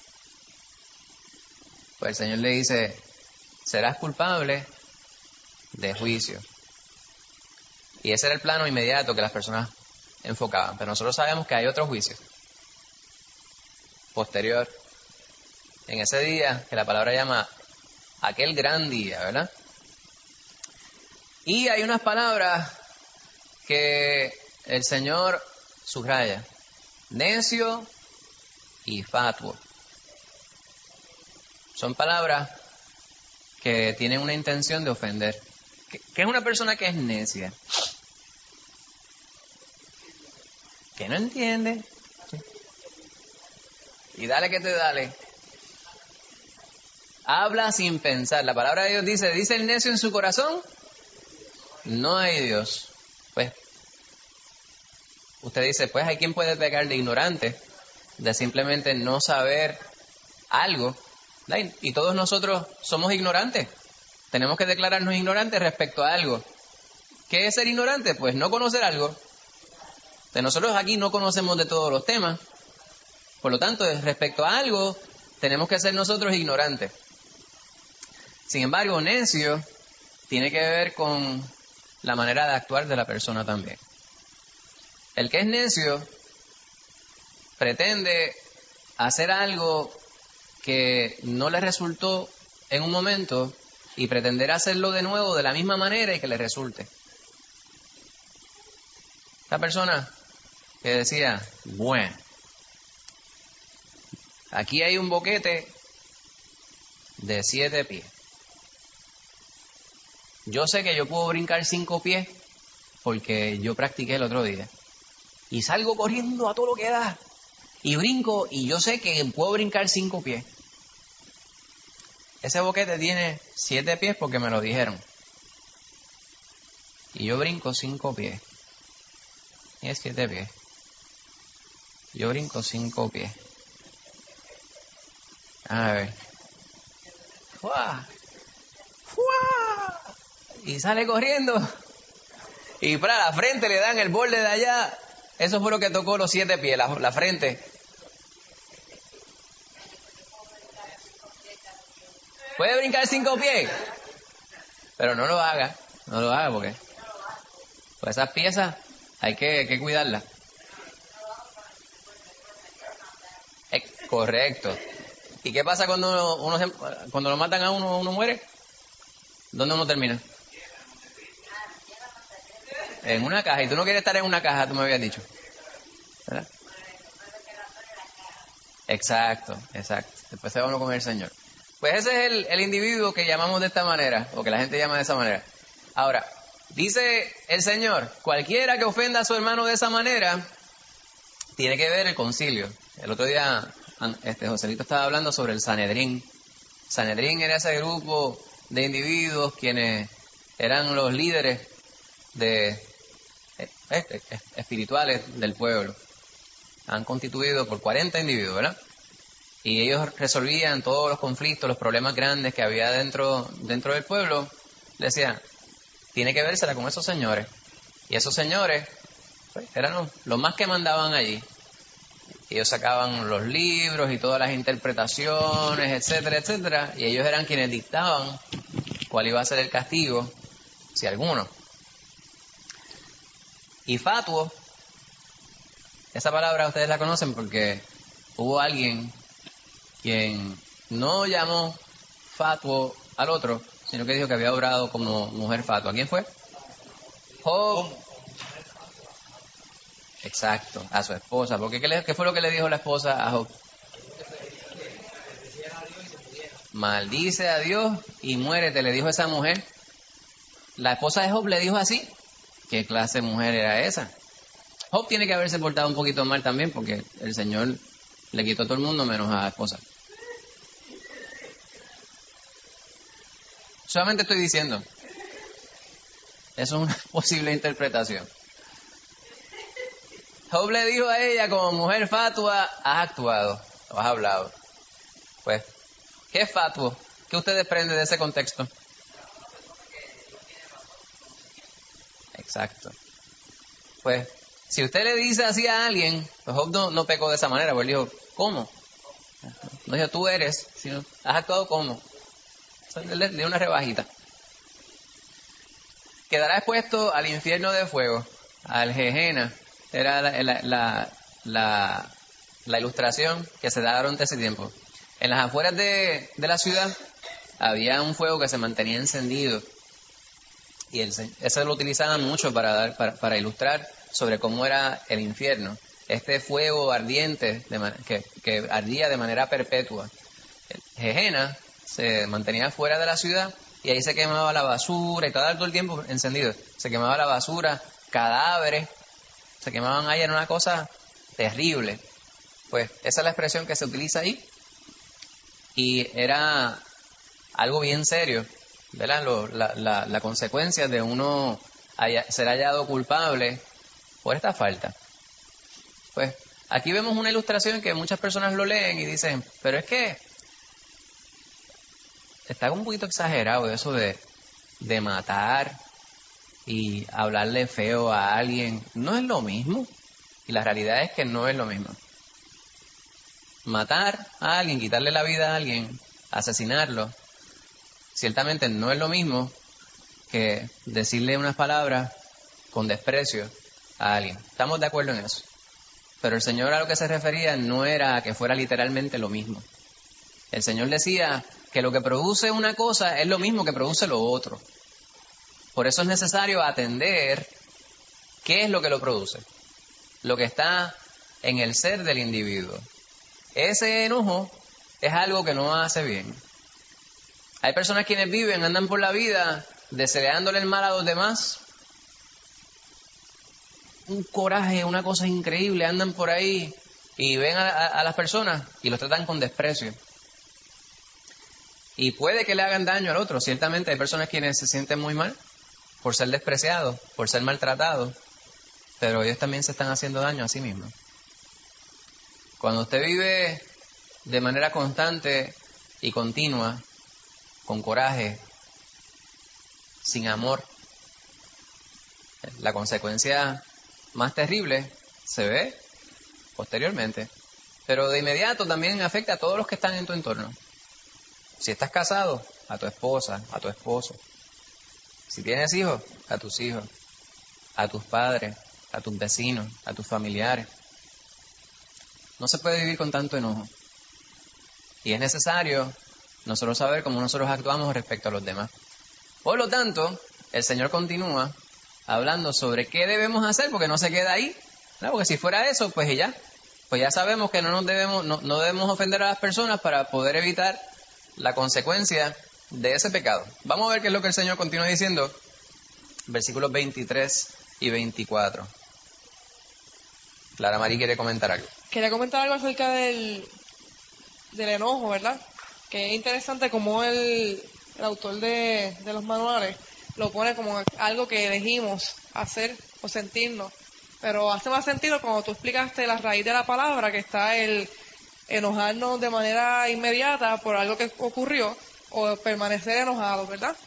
Pues el Señor le dice, serás culpable de juicio. Y ese era el plano inmediato que las personas enfocaban. Pero nosotros sabemos que hay otro juicio posterior, en ese día que la palabra llama aquel gran día, ¿verdad? Y hay unas palabras que el Señor subraya: necio y fatuo. Son palabras que tienen una intención de ofender. ¿Qué es una persona que es necia? Que no entiende. Y dale que te dale. Habla sin pensar. La palabra de Dios dice el necio en su corazón, no hay Dios. Pues, usted dice, pues hay quien puede pecar de ignorante, de simplemente no saber algo. Y todos nosotros somos ignorantes. Tenemos que declararnos ignorantes respecto a algo. ¿Qué es ser ignorante? Pues no conocer algo. De nosotros aquí no conocemos de todos los temas. Por lo tanto, respecto a algo, tenemos que ser nosotros ignorantes. Sin embargo, necio tiene que ver con la manera de actuar de la persona también. El que es necio pretende hacer algo que no le resultó en un momento y pretender hacerlo de nuevo de la misma manera y que le resulte. Esta persona que decía, bueno, aquí hay un boquete de 7 pies. Yo sé que yo puedo brincar 5 pies porque yo practiqué el otro día. Y salgo corriendo a todo lo que da. Y brinco y yo sé que puedo brincar 5 pies. Ese boquete tiene 7 pies porque me lo dijeron. Y yo brinco 5 pies. Y es 7 pies. Yo brinco 5 pies. A ver. ¡Fua! ¡Fua! Y sale corriendo. Y para la frente le dan el borde de allá. Eso fue lo que tocó los 7 pies, la frente. ¿Puede brincar 5 pies? Pero no lo haga porque pues esas piezas hay que cuidarlas. Correcto. ¿Y qué pasa cuando cuando lo matan a uno muere? ¿Dónde uno termina? En una caja. Y tú no quieres estar en una caja, tú me habías dicho. ¿Verdad? Exacto. Después se va uno con el Señor. Pues ese es el individuo que llamamos de esta manera, o que la gente llama de esa manera. Ahora, dice el Señor, cualquiera que ofenda a su hermano de esa manera, tiene que ver el concilio. El otro día, Joselito estaba hablando sobre el Sanedrín. Sanedrín era ese grupo de individuos quienes eran los líderes espirituales del pueblo. Han constituido por 40 individuos, ¿verdad? Y ellos resolvían todos los conflictos, los problemas grandes que había dentro del pueblo. Decían, tiene que vérsela con esos señores. Y esos señores pues, eran los más que mandaban allí. Ellos sacaban los libros y todas las interpretaciones, etcétera, etcétera. Y ellos eran quienes dictaban cuál iba a ser el castigo, si alguno. Y fatuo, esa palabra ustedes la conocen porque hubo alguien quien no llamó fatuo al otro, sino que dijo que había obrado como mujer fatua. ¿Quién fue? Job. Exacto, a su esposa. Porque ¿qué fue lo que le dijo la esposa a Job? Maldice a Dios y muérete, le dijo esa mujer. La esposa de Job le dijo así. ¿Qué clase de mujer era esa? Job tiene que haberse portado un poquito mal también porque el Señor le quitó a todo el mundo menos a la esposa. Solamente estoy diciendo. Eso es una posible interpretación. Job le dijo a ella, como mujer fatua, has actuado, o has hablado. Pues, ¿qué es fatuo? ¿Qué usted desprende de ese contexto? Exacto. Pues, si usted le dice así a alguien, pues Job no pecó de esa manera, pues él dijo, ¿cómo? No dijo, tú eres, sino, has actuado ¿cómo? Le dio una rebajita. Quedará expuesto al infierno de fuego, al Gehenna. Era la ilustración que se daba durante ese tiempo. En las afueras de la ciudad había un fuego que se mantenía encendido. Y ese lo utilizaban mucho para ilustrar sobre cómo era el infierno. Este fuego ardiente que ardía de manera perpetua. El Gehenna se mantenía fuera de la ciudad y ahí se quemaba la basura y todo el tiempo encendido. Se quemaba la basura, cadáveres, se quemaban ahí, era una cosa terrible. Pues esa es la expresión que se utiliza ahí y era algo bien serio, ¿verdad? La consecuencia de uno ser hallado culpable por esta falta. Pues aquí vemos una ilustración que muchas personas lo leen y dicen, pero es que está un poquito exagerado eso de matar y hablarle feo a alguien. No es lo mismo. Y la realidad es que no es lo mismo. Matar a alguien, quitarle la vida a alguien, asesinarlo, ciertamente no es lo mismo que decirle unas palabras con desprecio a alguien. Estamos de acuerdo en eso. Pero el Señor a lo que se refería no era a que fuera literalmente lo mismo. El Señor decía que lo que produce una cosa es lo mismo que produce lo otro. Por eso es necesario atender qué es lo que lo produce. Lo que está en el ser del individuo. Ese enojo es algo que no hace bien. Hay personas quienes andan por la vida deseándole el mal a los demás. Un coraje, una cosa increíble, andan por ahí y ven a las personas y los tratan con desprecio. Y puede que le hagan daño al otro. Ciertamente hay personas quienes se sienten muy mal por ser despreciados, por ser maltratados, pero ellos también se están haciendo daño a sí mismos. Cuando usted vive de manera constante y continua, con coraje, sin amor, la consecuencia más terrible se ve posteriormente, pero de inmediato también afecta a todos los que están en tu entorno. Si estás casado, a tu esposa, a tu esposo. Si tienes hijos, a tus hijos, a tus padres, a tus vecinos, a tus familiares. No se puede vivir con tanto enojo. Y es necesario nosotros saber cómo nosotros actuamos respecto a los demás. Por lo tanto, el Señor continúa hablando sobre qué debemos hacer, porque no se queda ahí, ¿no? Porque si fuera eso, pues ya sabemos que no debemos ofender a las personas para poder evitar la consecuencia de ese pecado. Vamos a ver qué es lo que el Señor continúa diciendo, versículos 23 y 24. Clara María quiere comentar algo. Quería comentar algo acerca del enojo, ¿verdad? Que es interesante cómo el autor de los manuales lo pone como algo que elegimos hacer o sentirnos. Pero hace más sentido cuando tú explicaste la raíz de la palabra, que está el enojarnos de manera inmediata por algo que ocurrió, o permanecer enojados, ¿verdad?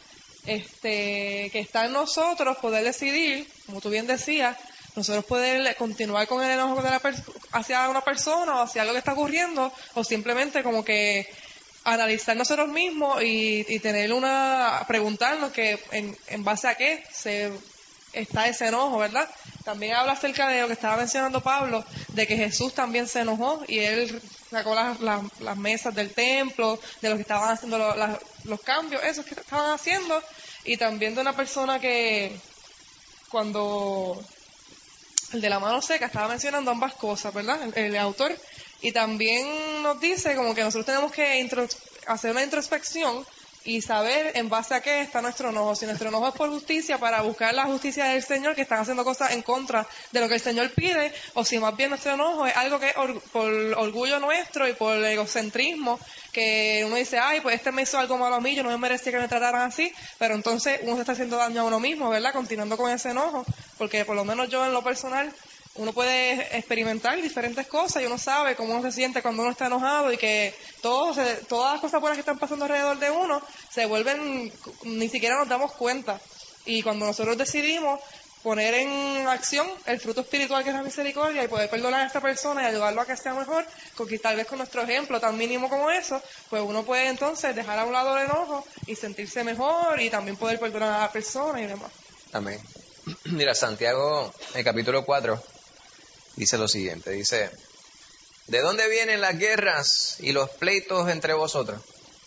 Que está en nosotros poder decidir, como tú bien decías, nosotros poder continuar con el enojo hacia una persona o hacia algo que está ocurriendo, o simplemente como que analizar nosotros mismos y preguntarnos que en base a qué está ese enojo, ¿verdad? También habla acerca de lo que estaba mencionando Pablo, de que Jesús también se enojó y él sacó las mesas del templo, de los que estaban haciendo los cambios, esos que estaban haciendo, y también de una persona que cuando el de la mano seca estaba mencionando ambas cosas, ¿verdad? El autor. Y también nos dice como que nosotros tenemos que hacer una introspección y saber en base a qué está nuestro enojo. Si nuestro enojo es por justicia, para buscar la justicia del Señor, que están haciendo cosas en contra de lo que el Señor pide, o si más bien nuestro enojo es algo que es por orgullo nuestro y por egocentrismo, que uno dice, ay, pues este me hizo algo malo a mí, yo no me merecía que me trataran así, pero entonces uno se está haciendo daño a uno mismo, ¿verdad? Continuando con ese enojo, porque por lo menos yo en lo personal, uno puede experimentar diferentes cosas y uno sabe cómo uno se siente cuando uno está enojado y que todas las cosas buenas que están pasando alrededor de uno se vuelven, ni siquiera nos damos cuenta. Y cuando nosotros decidimos poner en acción el fruto espiritual que es la misericordia y poder perdonar a esta persona y ayudarlo a que sea mejor, tal vez con nuestro ejemplo tan mínimo como eso, pues uno puede entonces dejar a un lado el enojo y sentirse mejor y también poder perdonar a la persona y demás. Amén. Mira, Santiago, en el capítulo 4, dice lo siguiente, dice, ¿de dónde vienen las guerras y los pleitos entre vosotros?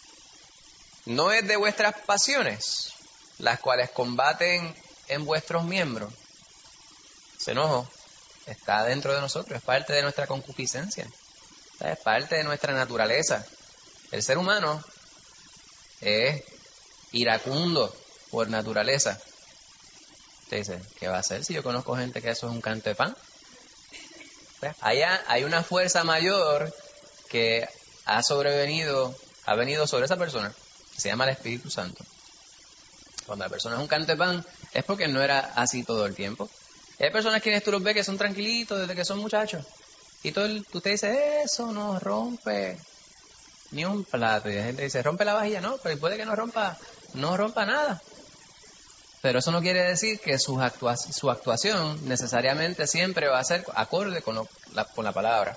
¿No es de vuestras pasiones, las cuales combaten en vuestros miembros? Ese enojo está dentro de nosotros, es parte de nuestra concupiscencia, es parte de nuestra naturaleza. El ser humano es iracundo por naturaleza. Usted dice, ¿qué va a hacer si yo conozco gente que eso es un canto de pan? Allá hay una fuerza mayor que ha venido sobre esa persona, se llama el Espíritu Santo. Cuando la persona es un canto de pan, es porque no era así todo el tiempo. Hay personas quienes tú los ves que son tranquilitos desde que son muchachos, y tú te dices, eso no rompe ni un plato, y la gente dice, rompe la vajilla, no, pero puede que no rompa nada. Pero eso no quiere decir que su actuación necesariamente siempre va a ser acorde con la palabra.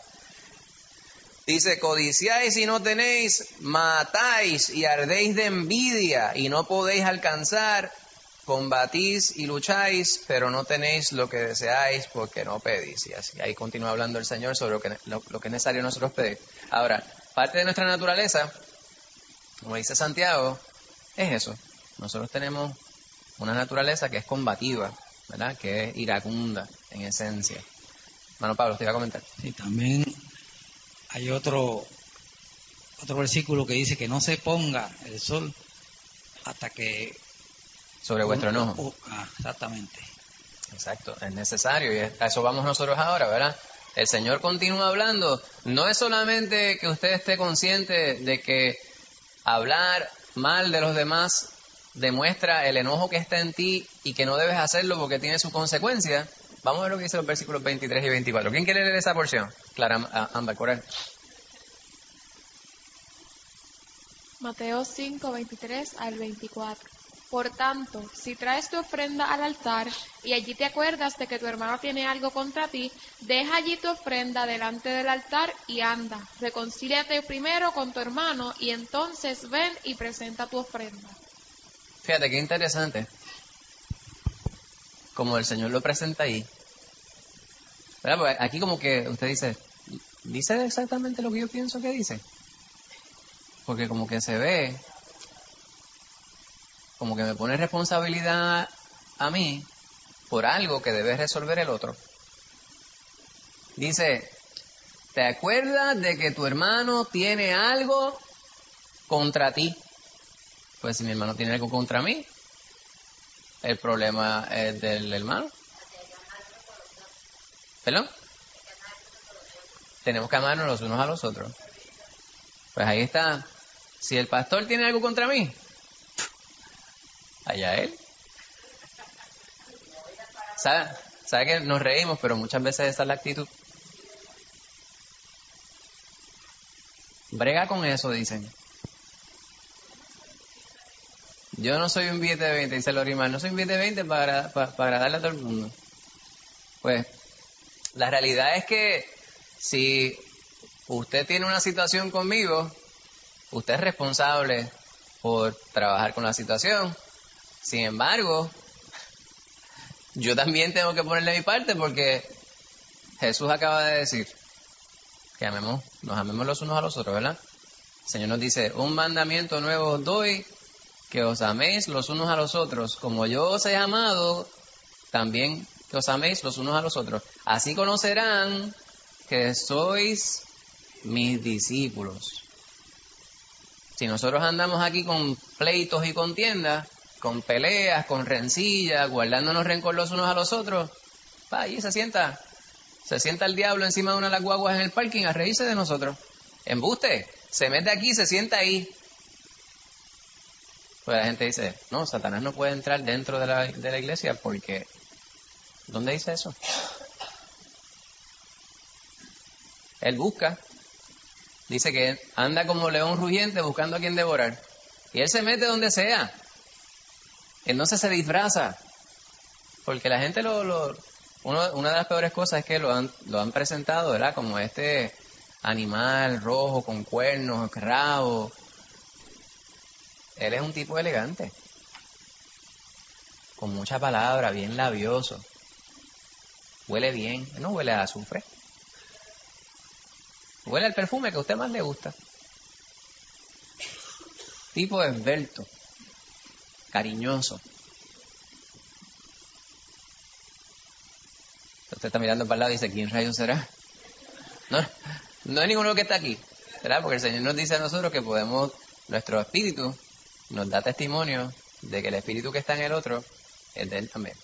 Dice, codiciáis y no tenéis, matáis y ardéis de envidia y no podéis alcanzar, combatís y lucháis, pero no tenéis lo que deseáis porque no pedís. Y así, ahí continúa hablando el Señor sobre lo que es necesario nosotros pedir. Ahora, parte de nuestra naturaleza, como dice Santiago, es eso. Nosotros tenemos una naturaleza que es combativa, ¿verdad? Que es iracunda en esencia. Hermano Pablo, te iba a comentar. Sí, también hay otro versículo que dice que no se ponga el sol hasta que... Sobre vuestro enojo. Exactamente. Exacto, es necesario y a eso vamos nosotros ahora, ¿verdad? El Señor continúa hablando. No es solamente que usted esté consciente de que hablar mal de los demás demuestra el enojo que está en ti y que no debes hacerlo porque tiene su consecuencia. Vamos a ver lo que dice los versículos 23 y 24. ¿Quién quiere leer esa porción? Clara, Ámbar, Coral. Mateo 5, 23 al 24. Por tanto, si traes tu ofrenda al altar y allí te acuerdas de que tu hermano tiene algo contra ti, deja allí tu ofrenda delante del altar y anda. Reconcíliate primero con tu hermano y entonces ven y presenta tu ofrenda. Fíjate qué interesante como el Señor lo presenta ahí, ¿verdad? Porque aquí como que usted dice exactamente lo que yo pienso que dice, porque como que se ve como que me pone responsabilidad a mí por algo que debe resolver el otro. Dice, ¿te acuerdas de que tu hermano tiene algo contra ti? Pues si mi hermano tiene algo contra mí, el problema es del hermano. ¿Perdón? Tenemos que amarnos los unos a los otros. Pues ahí está. Si el pastor tiene algo contra mí, allá él. ¿Sabe que nos reímos, pero muchas veces esa es la actitud? Brega con eso, dicen. Yo no soy un billete de 20, dice Lorimar, no soy un billete de 20 para agradarle a todo el mundo. Pues, la realidad es que si usted tiene una situación conmigo, usted es responsable por trabajar con la situación. Sin embargo, yo también tengo que ponerle mi parte porque Jesús acaba de decir que nos amemos los unos a los otros, ¿verdad? El Señor nos dice, un mandamiento nuevo os doy, que os améis los unos a los otros. Como yo os he amado, también que os améis los unos a los otros. Así conocerán que sois mis discípulos. Si nosotros andamos aquí con pleitos y contiendas, con peleas, con rencillas, guardándonos rencor los unos a los otros, ahí se sienta el diablo encima de una de las guaguas en el parking a reírse de nosotros. Embuste, se mete aquí, se sienta ahí. Pues la gente dice, no, Satanás no puede entrar dentro de la iglesia porque... ¿Dónde dice eso? Él busca. Dice que anda como león rugiente buscando a quien devorar. Y él se mete donde sea. Él no se disfraza. Porque la gente una de las peores cosas es que lo han presentado, ¿verdad? Como este animal rojo con cuernos, rabo. Él es un tipo elegante. Con mucha palabra, bien labioso. Huele bien. No huele a azufre. Huele al perfume que a usted más le gusta. Tipo esbelto. Cariñoso. Usted está mirando para el lado y dice, ¿quién rayos será? No es ninguno que está aquí, ¿verdad? Porque el Señor nos dice a nosotros que podemos, nuestro espíritu nos da testimonio de que el espíritu que está en el otro es de Él también.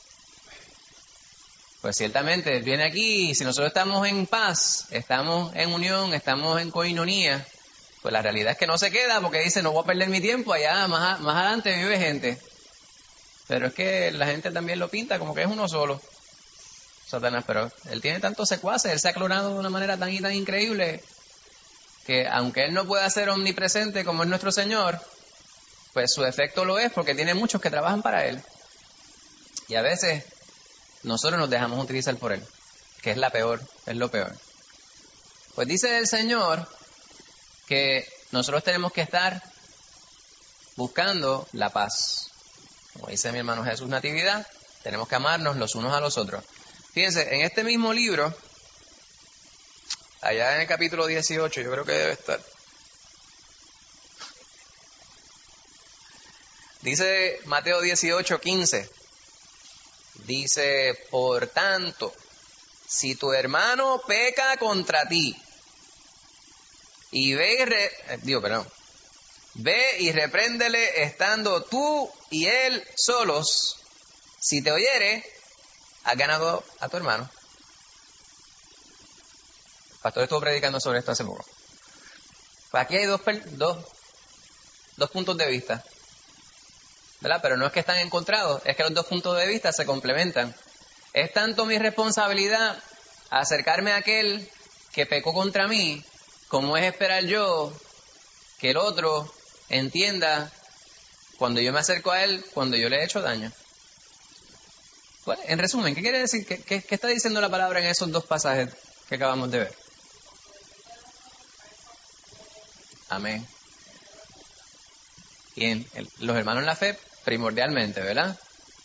Pues ciertamente Él viene aquí y si nosotros estamos en paz, estamos en unión, estamos en coinonía, pues la realidad es que no se queda porque dice, no voy a perder mi tiempo, allá más adelante vive gente. Pero es que la gente también lo pinta como que es uno solo. Satanás, pero él tiene tantos secuaces, él se ha clonado de una manera tan y tan increíble que aunque él no pueda ser omnipresente como es nuestro Señor, pues su efecto lo es porque tiene muchos que trabajan para él. Y a veces nosotros nos dejamos utilizar por él, que es lo peor. Pues dice el Señor que nosotros tenemos que estar buscando la paz. Como dice mi hermano Jesús Natividad, tenemos que amarnos los unos a los otros. Fíjense, en este mismo libro, allá en el capítulo 18, yo creo que debe estar. Dice Mateo 18:15. Dice, por tanto, si tu hermano peca contra ti, y ve y repréndele estando tú y él solos, si te oyere, has ganado a tu hermano. El pastor estuvo predicando sobre esto hace poco. Pues aquí hay dos puntos de vista, ¿verdad? Pero no es que están encontrados, es que los dos puntos de vista se complementan. Es tanto mi responsabilidad acercarme a aquel que pecó contra mí, como es esperar yo que el otro entienda cuando yo me acerco a él, cuando yo le he hecho daño. Bueno, en resumen, ¿qué quiere decir? ¿Qué está diciendo la palabra en esos dos pasajes que acabamos de ver? Amén. Y los hermanos en la fe, primordialmente, ¿verdad?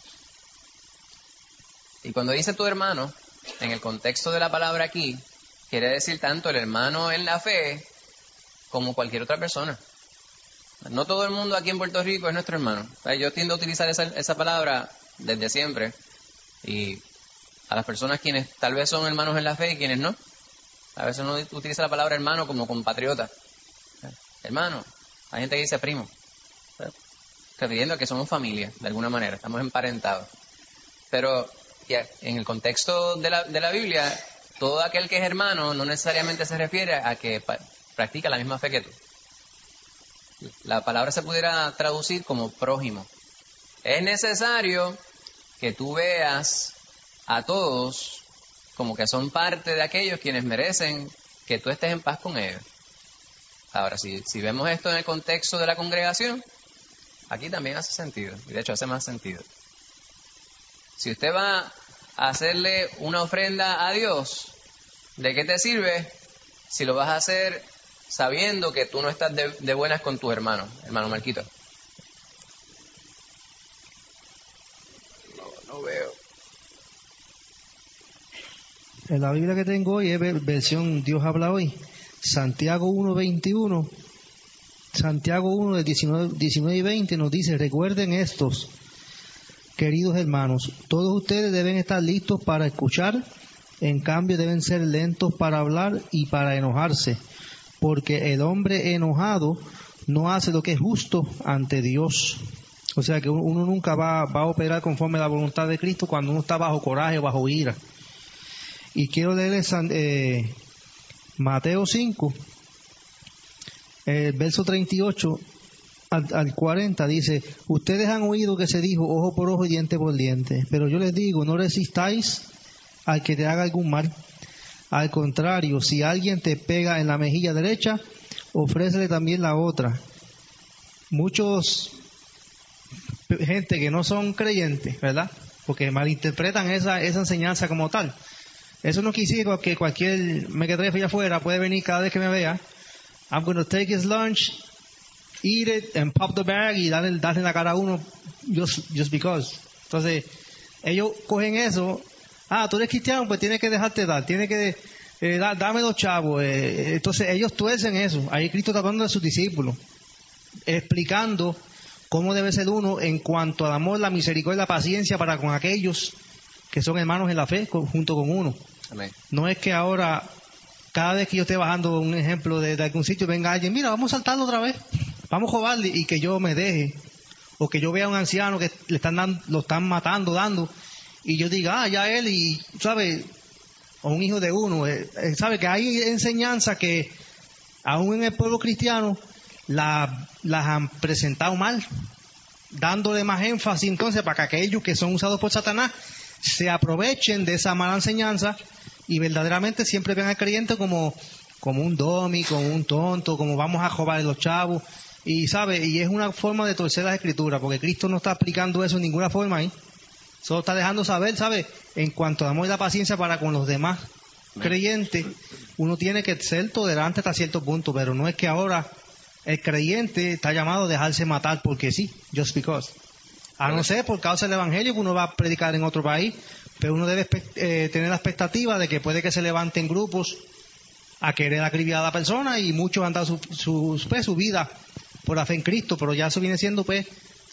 Y cuando dice tu hermano, en el contexto de la palabra aquí, quiere decir tanto el hermano en la fe como cualquier otra persona. No todo el mundo aquí en Puerto Rico es nuestro hermano. Yo tiendo a utilizar esa palabra desde siempre. Y a las personas quienes tal vez son hermanos en la fe y quienes no. A veces uno utiliza la palabra hermano como compatriota. Hermano, hay gente que dice primo, refiriendo a que somos familia, de alguna manera, estamos emparentados. Pero en el contexto de la Biblia, todo aquel que es hermano no necesariamente se refiere a que practica la misma fe que tú. La palabra se pudiera traducir como prójimo. Es necesario que tú veas a todos como que son parte de aquellos quienes merecen que tú estés en paz con ellos. Ahora, si vemos esto en el contexto de la congregación, aquí también hace sentido, y de hecho hace más sentido. Si usted va a hacerle una ofrenda a Dios, ¿de qué te sirve si lo vas a hacer sabiendo que tú no estás de buenas con tus hermanos, hermano Marquito? No veo. En la Biblia que tengo hoy es versión Dios habla hoy. Santiago 1:21. Santiago 1 del 19 y 20 nos dice: recuerden estos, queridos hermanos, todos ustedes deben estar listos para escuchar, en cambio deben ser lentos para hablar y para enojarse, porque el hombre enojado no hace lo que es justo ante Dios. O sea que uno nunca va a operar conforme a la voluntad de Cristo cuando uno está bajo coraje o bajo ira. Y quiero leerles Mateo 5, verso 38 al 40, dice: ustedes han oído que se dijo ojo por ojo y diente por diente, pero yo les digo, no resistáis al que te haga algún mal. Al contrario, si alguien te pega en la mejilla derecha, ofrécele también la otra. Muchos gente que no son creyentes, ¿verdad? Porque malinterpretan esa enseñanza como tal. Eso no quisiera que cualquier mequetrefe allá afuera puede venir cada vez que me vea. I'm going to take his lunch, eat it, and pop the bag y darle en la cara a uno just because. Entonces, ellos cogen eso. Tú eres cristiano, pues tienes que dejarte dar, tienes que dame los chavos. Entonces, ellos tuercen eso. Ahí Cristo está hablando de sus discípulos, explicando cómo debe ser uno en cuanto al amor, la misericordia, la paciencia para con aquellos que son hermanos en la fe junto con uno. Amén. No es que ahora, cada vez que yo esté bajando un ejemplo de algún sitio, venga alguien, mira, vamos a saltarlo otra vez, vamos a joderle, y que yo me deje, o que yo vea a un anciano que lo están matando, y yo diga, ya él, y, ¿sabe? O un hijo de uno, ¿sabe? Que hay enseñanzas que, aún en el pueblo cristiano, las han presentado mal, dándole más énfasis entonces para que aquellos que son usados por Satanás se aprovechen de esa mala enseñanza y verdaderamente siempre ven al creyente como un domi, como un tonto, como vamos a robar los chavos, y sabe, y es una forma de torcer las escrituras, porque Cristo no está aplicando eso en ninguna forma ahí, solo está dejando saber, sabe, en cuanto al amor y la paciencia para con los demás creyentes, uno tiene que ser tolerante hasta cierto punto, pero no es que ahora el creyente está llamado a dejarse matar porque sí, just because. A no ser por causa del evangelio que uno va a predicar en otro país, pero uno debe tener la expectativa de que puede que se levanten grupos a querer acribillar a la persona, y muchos han dado su vida por la fe en Cristo, pero ya eso viene siendo pues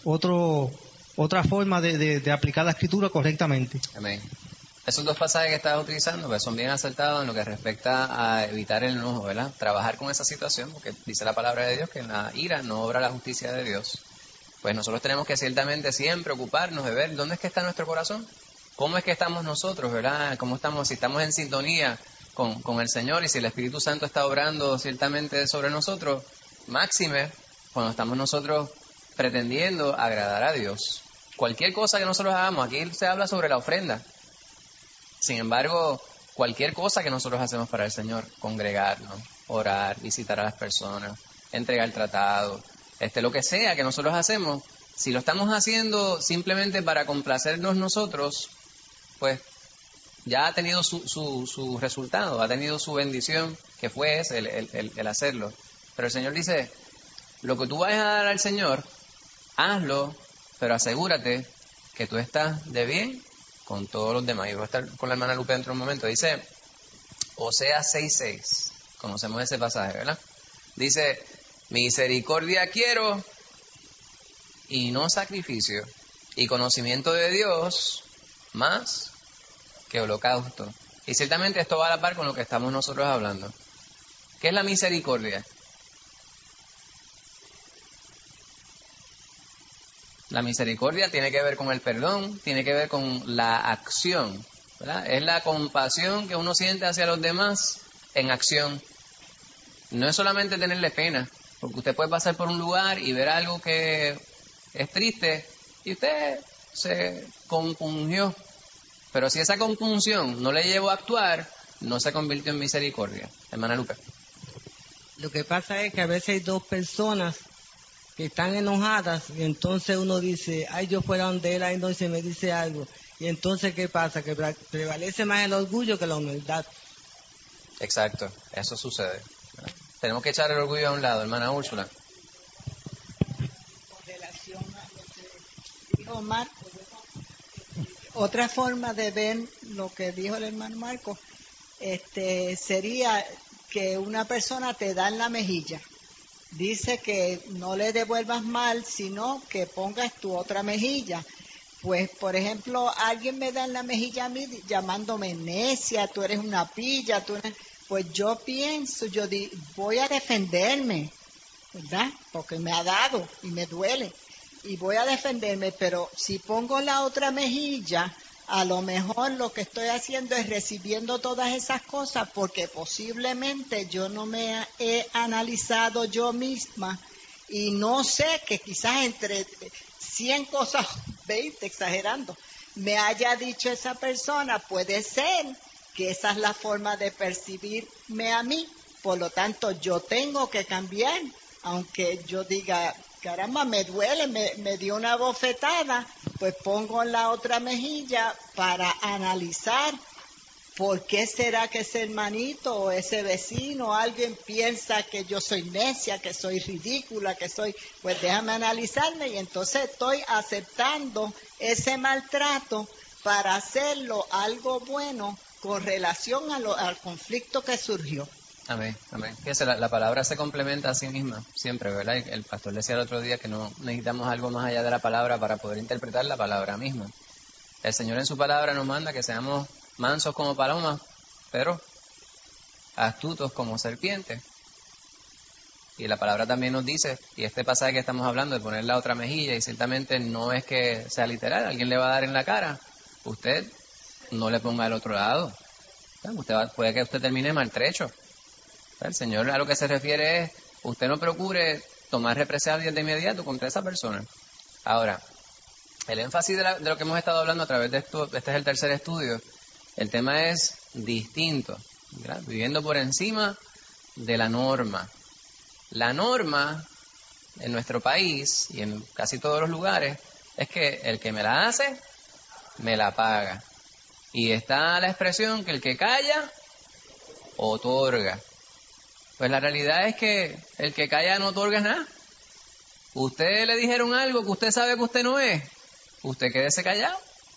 otra forma de aplicar la escritura correctamente. Amén. Esos dos pasajes que estás utilizando pues son bien acertados en lo que respecta a evitar el enojo, ¿verdad? Trabajar con esa situación, porque dice la palabra de Dios que en la ira no obra la justicia de Dios. Pues nosotros tenemos que ciertamente siempre ocuparnos de ver dónde es que está nuestro corazón, cómo es que estamos nosotros, ¿verdad? Cómo estamos, si estamos en sintonía con el Señor, y si el Espíritu Santo está obrando ciertamente sobre nosotros, máxime cuando estamos nosotros pretendiendo agradar a Dios. Cualquier cosa que nosotros hagamos, aquí se habla sobre la ofrenda. Sin embargo, cualquier cosa que nosotros hacemos para el Señor, congregarnos, orar, visitar a las personas, entregar tratado, lo que sea que nosotros hacemos, si lo estamos haciendo simplemente para complacernos nosotros, pues ya ha tenido su resultado, ha tenido su bendición, que fue ese, el hacerlo. Pero el Señor dice, lo que tú vayas a dar al Señor, hazlo, pero asegúrate que tú estás de bien con todos los demás. Y voy a estar con la hermana Lupe dentro de un momento. Dice Oseas 6:6, conocemos ese pasaje, ¿verdad? Dice, misericordia quiero y no sacrificio, y conocimiento de Dios más que holocausto. Y ciertamente esto va a la par con lo que estamos nosotros hablando. ¿Qué es la misericordia? La misericordia tiene que ver con el perdón, tiene que ver con la acción, ¿verdad? Es la compasión que uno siente hacia los demás en acción. No es solamente tenerle pena, porque usted puede pasar por un lugar y ver algo que es triste y usted se compungió. Pero si esa compunción no le llevó a actuar, no se convirtió en misericordia. Hermana Lupe. Lo que pasa es que a veces hay dos personas que están enojadas y entonces uno dice, ay, yo fuera donde él, ay, no, y se me dice algo. Y entonces, ¿qué pasa? Que prevalece más el orgullo que la humildad. Exacto, eso sucede. Tenemos que echar el orgullo a un lado, hermana Úrsula. Con relación a lo que dijo Marco, otra forma de ver lo que dijo el hermano Marco, sería que una persona te da en la mejilla. Dice que no le devuelvas mal, sino que pongas tu otra mejilla. Pues, por ejemplo, alguien me da en la mejilla a mí llamándome necia, tú eres una pilla, pues yo pienso, voy a defenderme, ¿verdad? Porque me ha dado y me duele. Y voy a defenderme, pero si pongo la otra mejilla, a lo mejor lo que estoy haciendo es recibiendo todas esas cosas porque posiblemente yo no me he analizado yo misma y no sé que quizás entre 100 cosas, 20 exagerando, me haya dicho esa persona, puede ser que esa es la forma de percibirme a mí, por lo tanto yo tengo que cambiar, aunque yo diga, caramba, me duele, me dio una bofetada, pues pongo la otra mejilla para analizar por qué será que ese hermanito o ese vecino o alguien piensa que yo soy necia, que soy ridícula, pues déjame analizarme y entonces estoy aceptando ese maltrato para hacerlo algo bueno con relación al conflicto que surgió. Amén, amén. Fíjese, la palabra se complementa a sí misma, siempre, ¿verdad? El pastor decía el otro día que no necesitamos algo más allá de la palabra para poder interpretar la palabra misma. El Señor en su palabra nos manda que seamos mansos como palomas, pero astutos como serpientes. Y la palabra también nos dice, y este pasaje que estamos hablando de poner la otra mejilla, y ciertamente no es que sea literal, alguien le va a dar en la cara, usted no le ponga al otro lado. Puede que usted termine maltrecho. El Señor a lo que se refiere es, usted no procure tomar represalias de inmediato contra esa persona. Ahora, el énfasis de lo que hemos estado hablando a través de esto, este es el tercer estudio, el tema es distinto, ¿verdad? Viviendo por encima de la norma. La norma en nuestro país y en casi todos los lugares es que el que me la hace, me la paga. Y está la expresión que el que calla, otorga. Pues la realidad es que el que calla no otorga nada. Usted le dijeron algo que usted sabe que usted no es. Usted quédese callado.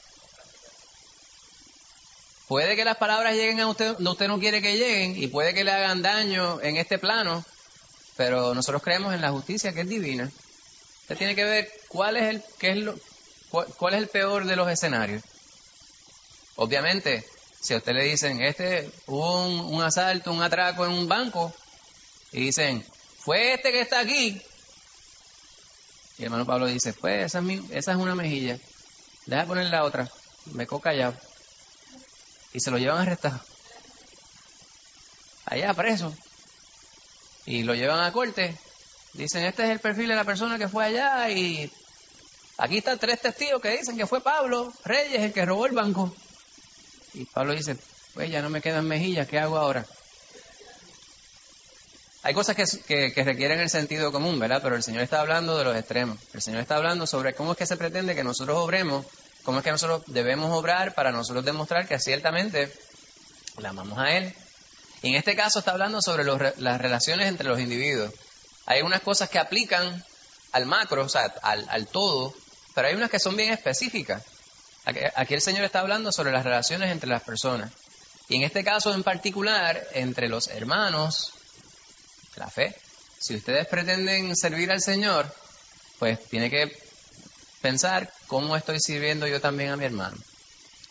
Puede que las palabras lleguen a usted donde usted no quiere que lleguen y puede que le hagan daño en este plano, pero nosotros creemos en la justicia que es divina. Usted tiene que ver cuál es el peor de los escenarios. Obviamente, si a usted le dicen, hubo un asalto, un atraco en un banco, y dicen, fue este que está aquí. Y el hermano Pablo dice, pues esa es una mejilla. Deja poner la otra. Me quedo callado. Y se lo llevan arrestado. Allá preso. Y lo llevan a corte. Dicen, este es el perfil de la persona que fue allá. Y aquí están 3 testigos que dicen que fue Pablo Reyes el que robó el banco. Y Pablo dice, pues ya no me quedan mejillas, ¿qué hago ahora? Hay cosas que requieren el sentido común, ¿verdad? Pero el Señor está hablando de los extremos. El Señor está hablando sobre cómo es que se pretende que nosotros obremos, cómo es que nosotros debemos obrar para nosotros demostrar que ciertamente le amamos a Él. Y en este caso está hablando sobre las relaciones entre los individuos. Hay unas cosas que aplican al macro, o sea, al todo, pero hay unas que son bien específicas. Aquí el Señor está hablando sobre las relaciones entre las personas. Y en este caso en particular, entre los hermanos, la fe. Si ustedes pretenden servir al Señor, pues tiene que pensar cómo estoy sirviendo yo también a mi hermano.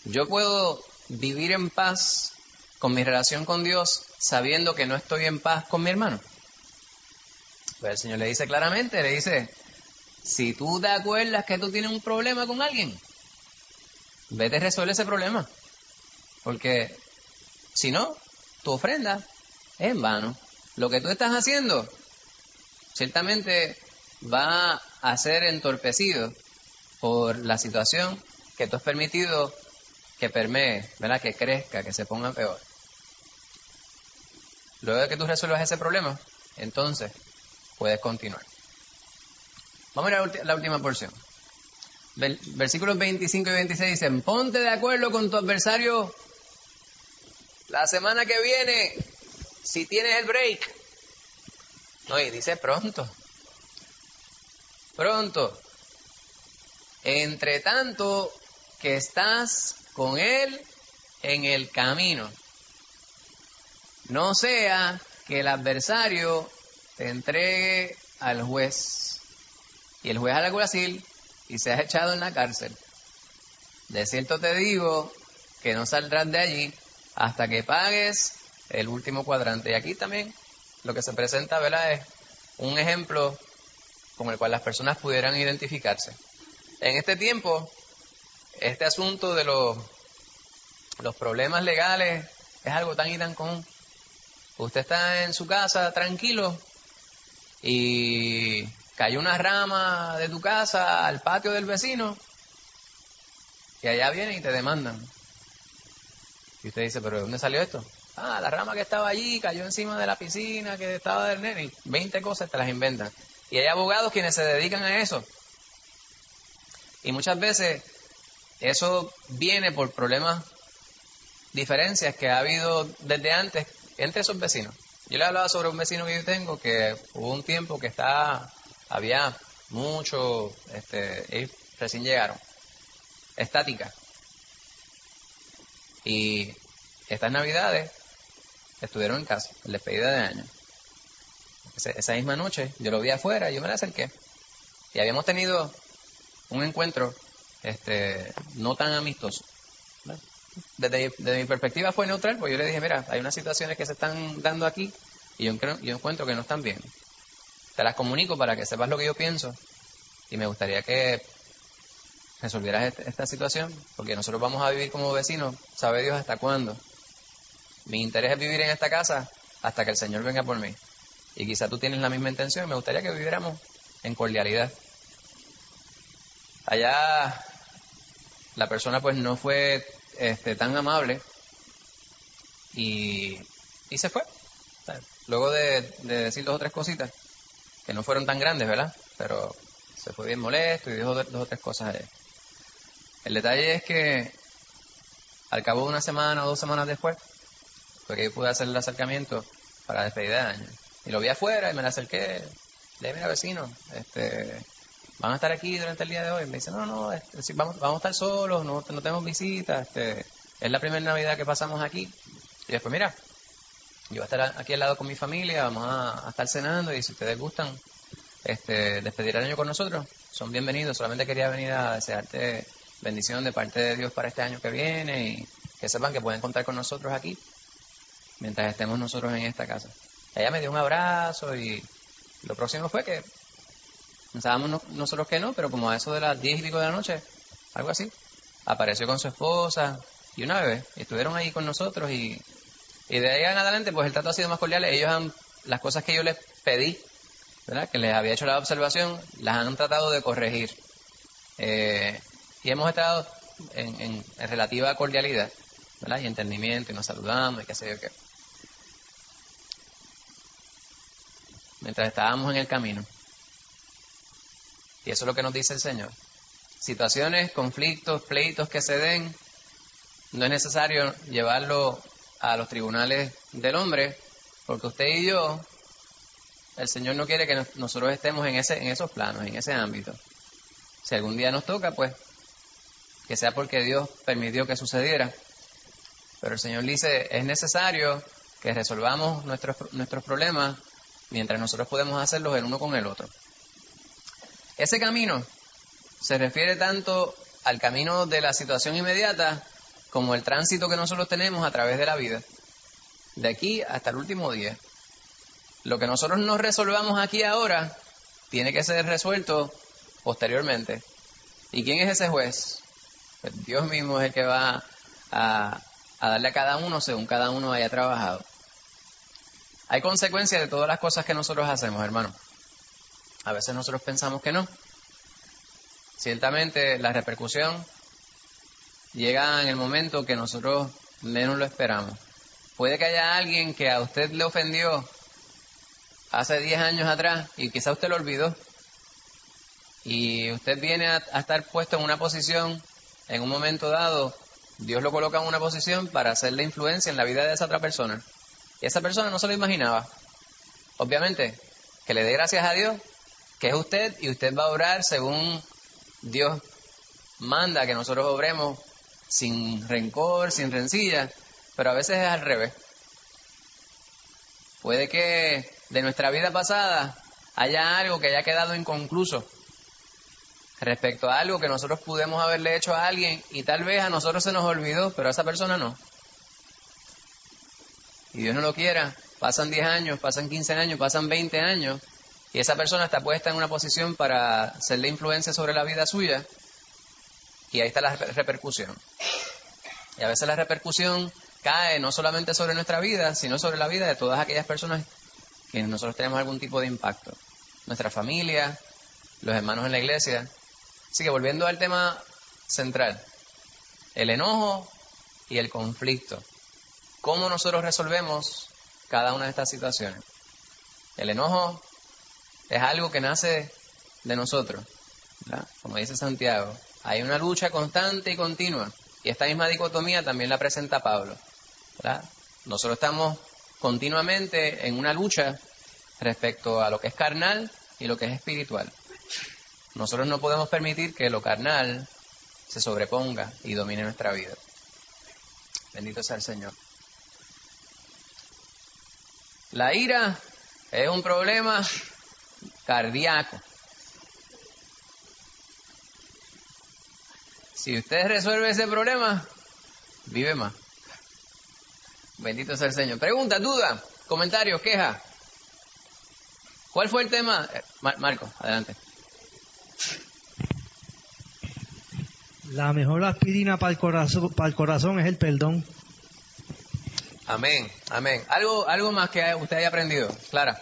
Yo puedo vivir en paz con mi relación con Dios sabiendo que no estoy en paz con mi hermano. Pues el Señor le dice claramente, le dice, si tú te acuerdas que tú tienes un problema con alguien, vete y resuelve ese problema. Porque si no, tu ofrenda es en vano. Lo que tú estás haciendo ciertamente va a ser entorpecido por la situación que tú has permitido que permee, ¿verdad? Que crezca, que se ponga peor. Luego de que tú resuelvas ese problema, entonces puedes continuar. Vamos a ir a la última porción. Versículos 25 y 26 dicen, ponte de acuerdo con tu adversario la semana que viene, si tienes el break. No, y dice pronto. Pronto. Entre tanto que estás con él en el camino. No sea que el adversario te entregue al juez y el juez al alguacil y seas echado en la cárcel. De cierto te digo que no saldrás de allí hasta que pagues el último cuadrante. Y aquí también lo que se presenta, ¿verdad?, es un ejemplo con el cual las personas pudieran identificarse. En este tiempo, este asunto de los problemas legales es algo tan y tan común. Usted está en su casa tranquilo y cayó una rama de tu casa al patio del vecino y allá vienen y te demandan. Y usted dice, ¿pero de dónde salió esto? Ah, la rama que estaba allí cayó encima de la piscina que estaba del nene. 20 cosas te las inventan. Y hay abogados quienes se dedican a eso. Y muchas veces eso viene por problemas, diferencias que ha habido desde antes entre esos vecinos. Yo le hablaba sobre un vecino que yo tengo que hubo un tiempo que había mucho, ellos recién llegaron, estática. Y estas navidades estuvieron en casa, en despedida de año. Esa misma noche yo lo vi afuera y yo me le acerqué. Y habíamos tenido un encuentro no tan amistoso. Desde mi perspectiva fue neutral, pues yo le dije, mira, hay unas situaciones que se están dando aquí y yo encuentro que no están bien. Te las comunico para que sepas lo que yo pienso y me gustaría que resolvieras esta situación, porque nosotros vamos a vivir como vecinos, sabe Dios hasta cuándo. Mi interés es vivir en esta casa hasta que el Señor venga por mí. Y quizá tú tienes la misma intención, me gustaría que viviéramos en cordialidad. Allá la persona pues no fue tan amable y se fue. Luego de decir 2 o 3 cositas, que no fueron tan grandes, ¿verdad? Pero se fue bien molesto y dijo 2 o 3 cosas a él. El detalle es que al cabo de 1 semana o 2 semanas después, fue que yo pude hacer el acercamiento para despedida de año. Y lo vi afuera y me le acerqué. Le dije, mira, vecino, van a estar aquí durante el día de hoy. Me dice, no, vamos a estar solos, no tenemos visitas, es la primera Navidad que pasamos aquí. Y después, mira, yo voy a estar aquí al lado con mi familia, vamos a estar cenando y si ustedes gustan despedir el año con nosotros, son bienvenidos. Solamente quería venir a desearte bendición de parte de Dios para este año que viene y que sepan que pueden contar con nosotros aquí mientras estemos nosotros en esta casa. Ella me dio un abrazo y lo próximo fue que pensábamos nosotros que no, pero como a eso de las 10 y pico de la noche, algo así, apareció con su esposa y una bebé, y estuvieron ahí con nosotros y de ahí en adelante pues el trato ha sido más cordial. Ellos las cosas que yo les pedí, ¿verdad?, que les había hecho la observación, las han tratado de corregir y hemos estado en relativa cordialidad, ¿verdad?, y entendimiento, y nos saludamos y qué sé yo qué, mientras estábamos en el camino. Y eso es lo que nos dice el Señor. Situaciones, conflictos, pleitos que se den, no es necesario llevarlo a los tribunales del hombre, porque usted y yo, el Señor no quiere que nosotros estemos en esos planos, en ese ámbito. Si algún día nos toca, pues, que sea porque Dios permitió que sucediera. Pero el Señor dice, es necesario que resolvamos nuestros problemas mientras nosotros podemos hacerlos el uno con el otro. Ese camino se refiere tanto al camino de la situación inmediata como el tránsito que nosotros tenemos a través de la vida, de aquí hasta el último día. Lo que nosotros no resolvamos aquí ahora tiene que ser resuelto posteriormente. ¿Y quién es ese juez? Pues Dios mismo es el que va a darle a cada uno según cada uno haya trabajado. Hay consecuencias de todas las cosas que nosotros hacemos, hermano. A veces nosotros pensamos que no. Ciertamente la repercusión llega en el momento que nosotros menos lo esperamos. Puede que haya alguien que a usted le ofendió hace 10 años atrás y quizá usted lo olvidó. Y usted viene a estar puesto en una posición, en un momento dado, Dios lo coloca en una posición para hacerle influencia en la vida de esa otra persona. Y esa persona no se lo imaginaba. Obviamente, que le dé gracias a Dios, que es usted, y usted va a orar según Dios manda que nosotros obremos, sin rencor, sin rencilla, pero a veces es al revés. Puede que de nuestra vida pasada haya algo que haya quedado inconcluso respecto a algo que nosotros pudimos haberle hecho a alguien y tal vez a nosotros se nos olvidó, pero a esa persona no. Y Dios no lo quiera, pasan 10 años, pasan 15 años, pasan 20 años y esa persona está puesta en una posición para hacerle influencia sobre la vida suya y ahí está la repercusión. Y a veces la repercusión cae no solamente sobre nuestra vida, sino sobre la vida de todas aquellas personas que nosotros tenemos algún tipo de impacto. Nuestra familia, los hermanos en la iglesia. Así que volviendo al tema central, el enojo y el conflicto. ¿Cómo nosotros resolvemos cada una de estas situaciones? El enojo es algo que nace de nosotros, ¿verdad? Como dice Santiago, hay una lucha constante y continua. Y esta misma dicotomía también la presenta Pablo, ¿verdad? Nosotros estamos continuamente en una lucha respecto a lo que es carnal y lo que es espiritual. Nosotros no podemos permitir que lo carnal se sobreponga y domine nuestra vida. Bendito sea el Señor. La ira es un problema cardíaco. Si usted resuelve ese problema, vive más. Bendito sea el Señor. Pregunta, duda, comentarios, queja. ¿Cuál fue el tema? Marco, adelante. La mejor aspirina para el corazón es el perdón. Amén, amén. Algo más que usted haya aprendido, Clara.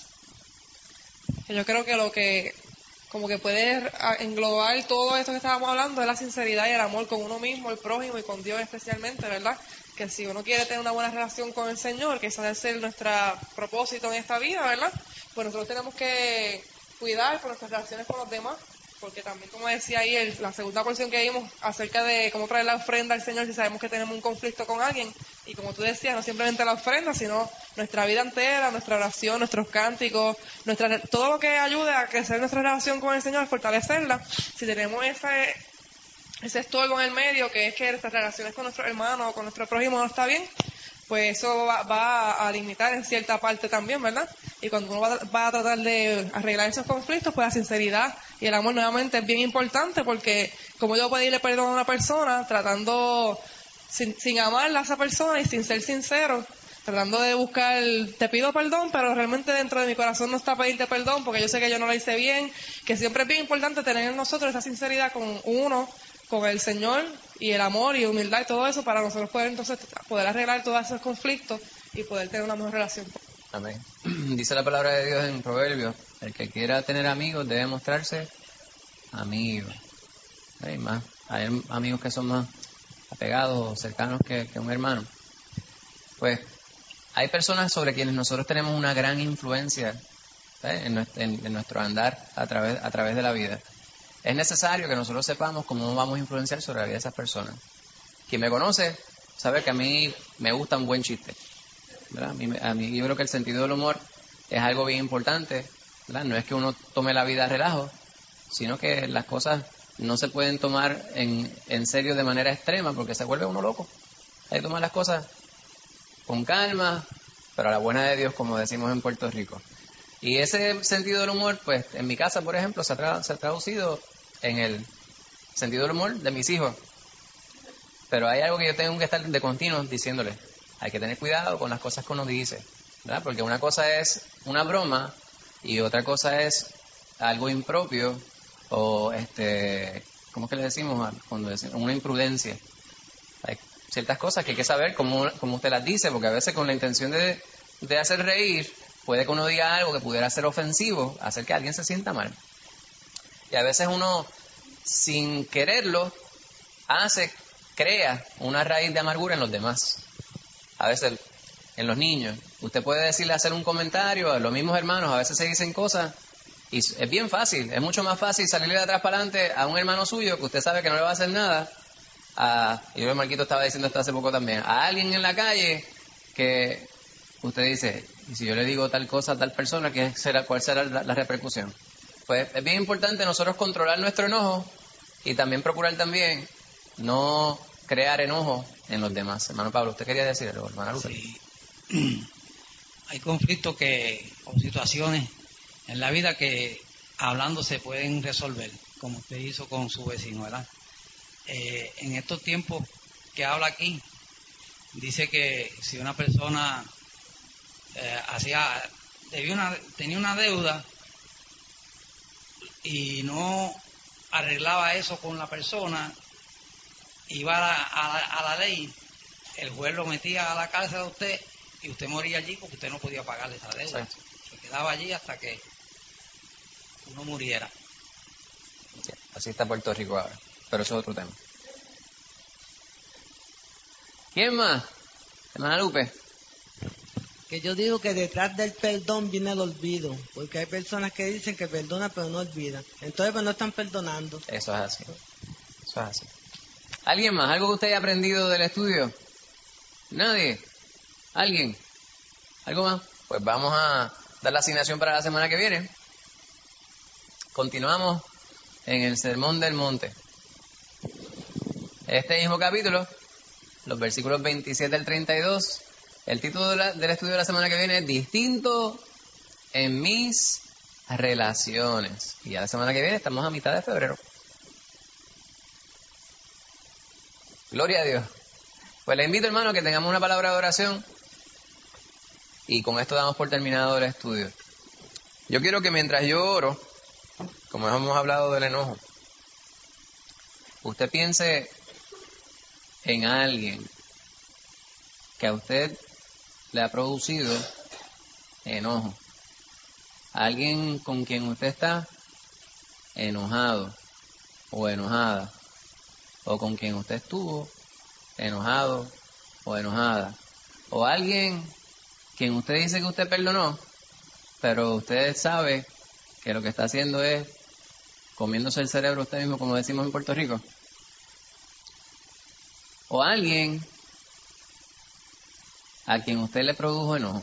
Yo creo que lo que como que puede englobar todo esto que estábamos hablando es la sinceridad y el amor con uno mismo, el prójimo y con Dios especialmente, ¿verdad? Que si uno quiere tener una buena relación con el Señor, que ese debe ser nuestro propósito en esta vida, ¿verdad? Pues nosotros tenemos que cuidar por nuestras relaciones con los demás, porque también, como decía ahí, la segunda porción que vimos acerca de cómo traer la ofrenda al Señor si sabemos que tenemos un conflicto con alguien, y como tú decías, no simplemente la ofrenda, sino nuestra vida entera, nuestra oración, nuestros cánticos, todo lo que ayude a crecer nuestra relación con el Señor, a fortalecerla. Si tenemos ese estorbo en el medio, que es que nuestras relaciones con nuestros hermanos o con nuestro prójimo no está bien, pues eso va a limitar en cierta parte también, ¿verdad? Y cuando uno va a tratar de arreglar esos conflictos, pues la sinceridad y el amor nuevamente es bien importante, porque como yo pedirle perdón a una persona tratando sin amarla a esa persona y sin ser sincero, tratando de buscar, te pido perdón, pero realmente dentro de mi corazón no está pedirte perdón porque yo sé que yo no lo hice bien, que siempre es bien importante tener en nosotros esa sinceridad con uno, con el Señor, y el amor y humildad y todo eso para nosotros poder arreglar todos esos conflictos y poder tener una mejor relación. Amén. Dice la palabra de Dios en Proverbios, el que quiera tener amigos debe mostrarse amigo. Hay amigos que son más apegados o cercanos que un hermano. Pues hay personas sobre quienes nosotros tenemos una gran influencia en nuestro andar a través de la vida. Es necesario que nosotros sepamos cómo vamos a influenciar sobre la vida de esas personas. Quien me conoce sabe que a mí me gusta un buen chiste, ¿verdad? A mí yo creo que el sentido del humor es algo bien importante, ¿verdad? No es que uno tome la vida a relajo, sino que las cosas no se pueden tomar en serio de manera extrema porque se vuelve uno loco. Hay que tomar las cosas con calma, pero a la buena de Dios, como decimos en Puerto Rico. Y ese sentido del humor, pues en mi casa, por ejemplo, se ha traducido en el sentido del humor de mis hijos. Pero hay algo que yo tengo que estar de continuo diciéndole. Hay que tener cuidado con las cosas que uno dice, ¿verdad? Porque una cosa es una broma y otra cosa es algo impropio o ¿cómo es que le decimos cuando decimos? Una imprudencia. Hay ciertas cosas que hay que saber cómo usted las dice, porque a veces con la intención de hacer reír, puede que uno diga algo que pudiera ser ofensivo, hacer que alguien se sienta mal. Y a veces uno, sin quererlo, crea una raíz de amargura en los demás. A veces en los niños. Usted puede decirle, hacer un comentario a los mismos hermanos, a veces se dicen cosas, y es bien fácil, es mucho más fácil salirle de atrás para adelante a un hermano suyo que usted sabe que no le va a hacer nada. Y yo, Marquito estaba diciendo esto hace poco también, a alguien en la calle que usted dice, y si yo le digo tal cosa a tal persona, ¿cuál será la repercusión? Pues es bien importante nosotros controlar nuestro enojo y también procurar también no crear enojo en los demás. Hermano Pablo, ¿usted quería decir algo, hermana Lupe? Sí. Hay conflictos o situaciones en la vida que hablando se pueden resolver, como usted hizo con su vecino, ¿verdad? En estos tiempos que habla aquí, dice que si una persona tenía una deuda y no arreglaba eso con la persona, iba a la ley, el juez lo metía a la cárcel a usted y usted moría allí porque usted no podía pagarle esa deuda. Sí. Se quedaba allí hasta que uno muriera. Así está Puerto Rico ahora, pero eso es otro tema. ¿Quién más? Hermana Lupe. Que yo digo que detrás del perdón viene el olvido, porque hay personas que dicen que perdonan pero no olvidan. Entonces pues no están perdonando. Eso es así. Eso es así. ¿Alguien más? ¿Algo que usted haya aprendido del estudio? ¿Nadie? ¿Alguien? ¿Algo más? Pues vamos a dar la asignación para la semana que viene. Continuamos en el Sermón del Monte. Este mismo capítulo, los versículos 27 al 32, el título del estudio de la semana que viene es Distinto en mis relaciones. Y ya la semana que viene estamos a mitad de febrero. Gloria a Dios. Pues le invito, hermano, que tengamos una palabra de oración y con esto damos por terminado el estudio. Yo quiero que mientras yo oro, como hemos hablado del enojo, usted piense en alguien que a usted le ha producido enojo. Alguien con quien usted está enojado o enojada, o con quien usted estuvo enojado o enojada, o alguien quien usted dice que usted perdonó, pero usted sabe que lo que está haciendo es comiéndose el cerebro usted mismo, como decimos en Puerto Rico, o alguien a quien usted le produjo enojo.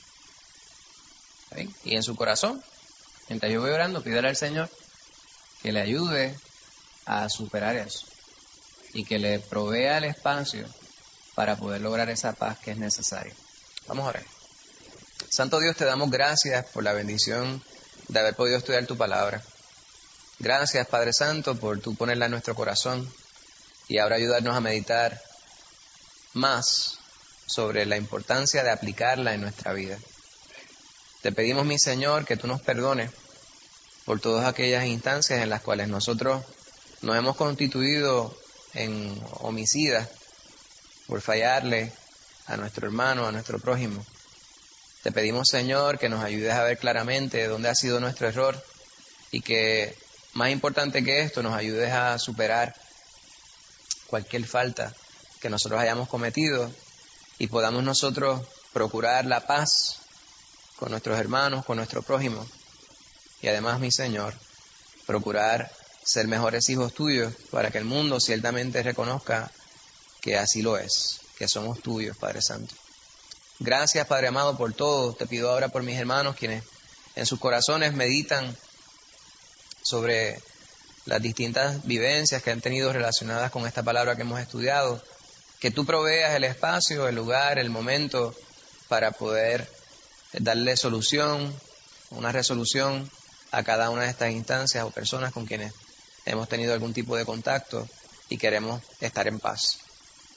¿Sí? Y en su corazón, mientras yo voy orando, pídale al Señor que le ayude a superar eso y que le provea el espacio para poder lograr esa paz que es necesaria. Vamos a orar. Santo Dios, te damos gracias por la bendición de haber podido estudiar tu palabra. Gracias, Padre Santo, por tú ponerla en nuestro corazón y ahora ayudarnos a meditar más sobre la importancia de aplicarla en nuestra vida. Te pedimos, mi Señor, que tú nos perdones por todas aquellas instancias en las cuales nosotros nos hemos constituido en homicidas por fallarle a nuestro hermano, a nuestro prójimo. Te pedimos, Señor, que nos ayudes a ver claramente dónde ha sido nuestro error y que, más importante que esto, nos ayudes a superar cualquier falta que nosotros hayamos cometido y podamos nosotros procurar la paz con nuestros hermanos, con nuestro prójimo. Y además, mi Señor, procurar ser mejores hijos tuyos para que el mundo ciertamente reconozca que así lo es, que somos tuyos, Padre Santo. Gracias, Padre amado, por todo. Te pido ahora por mis hermanos, quienes en sus corazones meditan sobre las distintas vivencias que han tenido relacionadas con esta palabra que hemos estudiado, que tú proveas el espacio, el lugar, el momento para poder darle solución, una resolución a cada una de estas instancias o personas con quienes hemos tenido algún tipo de contacto y queremos estar en paz.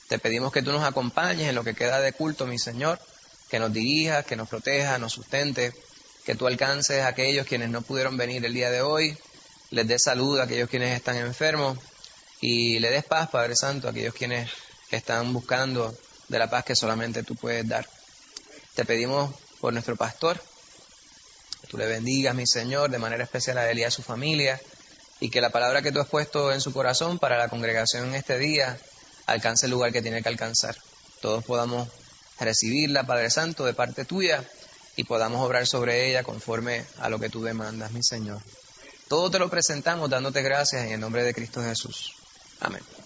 Te pedimos que tú nos acompañes en lo que queda de culto, mi Señor, que nos dirijas, que nos protejas, nos sustentes, que tú alcances a aquellos quienes no pudieron venir el día de hoy, les des salud a aquellos quienes están enfermos y le des paz, Padre Santo, a aquellos quienes están buscando de la paz que solamente tú puedes dar. Te pedimos por nuestro pastor, que tú le bendigas, mi Señor, de manera especial a él y a su familia, y que la palabra que tú has puesto en su corazón para la congregación en este día alcance el lugar que tiene que alcanzar. Todos podamos recibirla, Padre Santo, de parte tuya, y podamos obrar sobre ella conforme a lo que tú demandas, mi Señor. Todo te lo presentamos dándote gracias en el nombre de Cristo Jesús. Amén.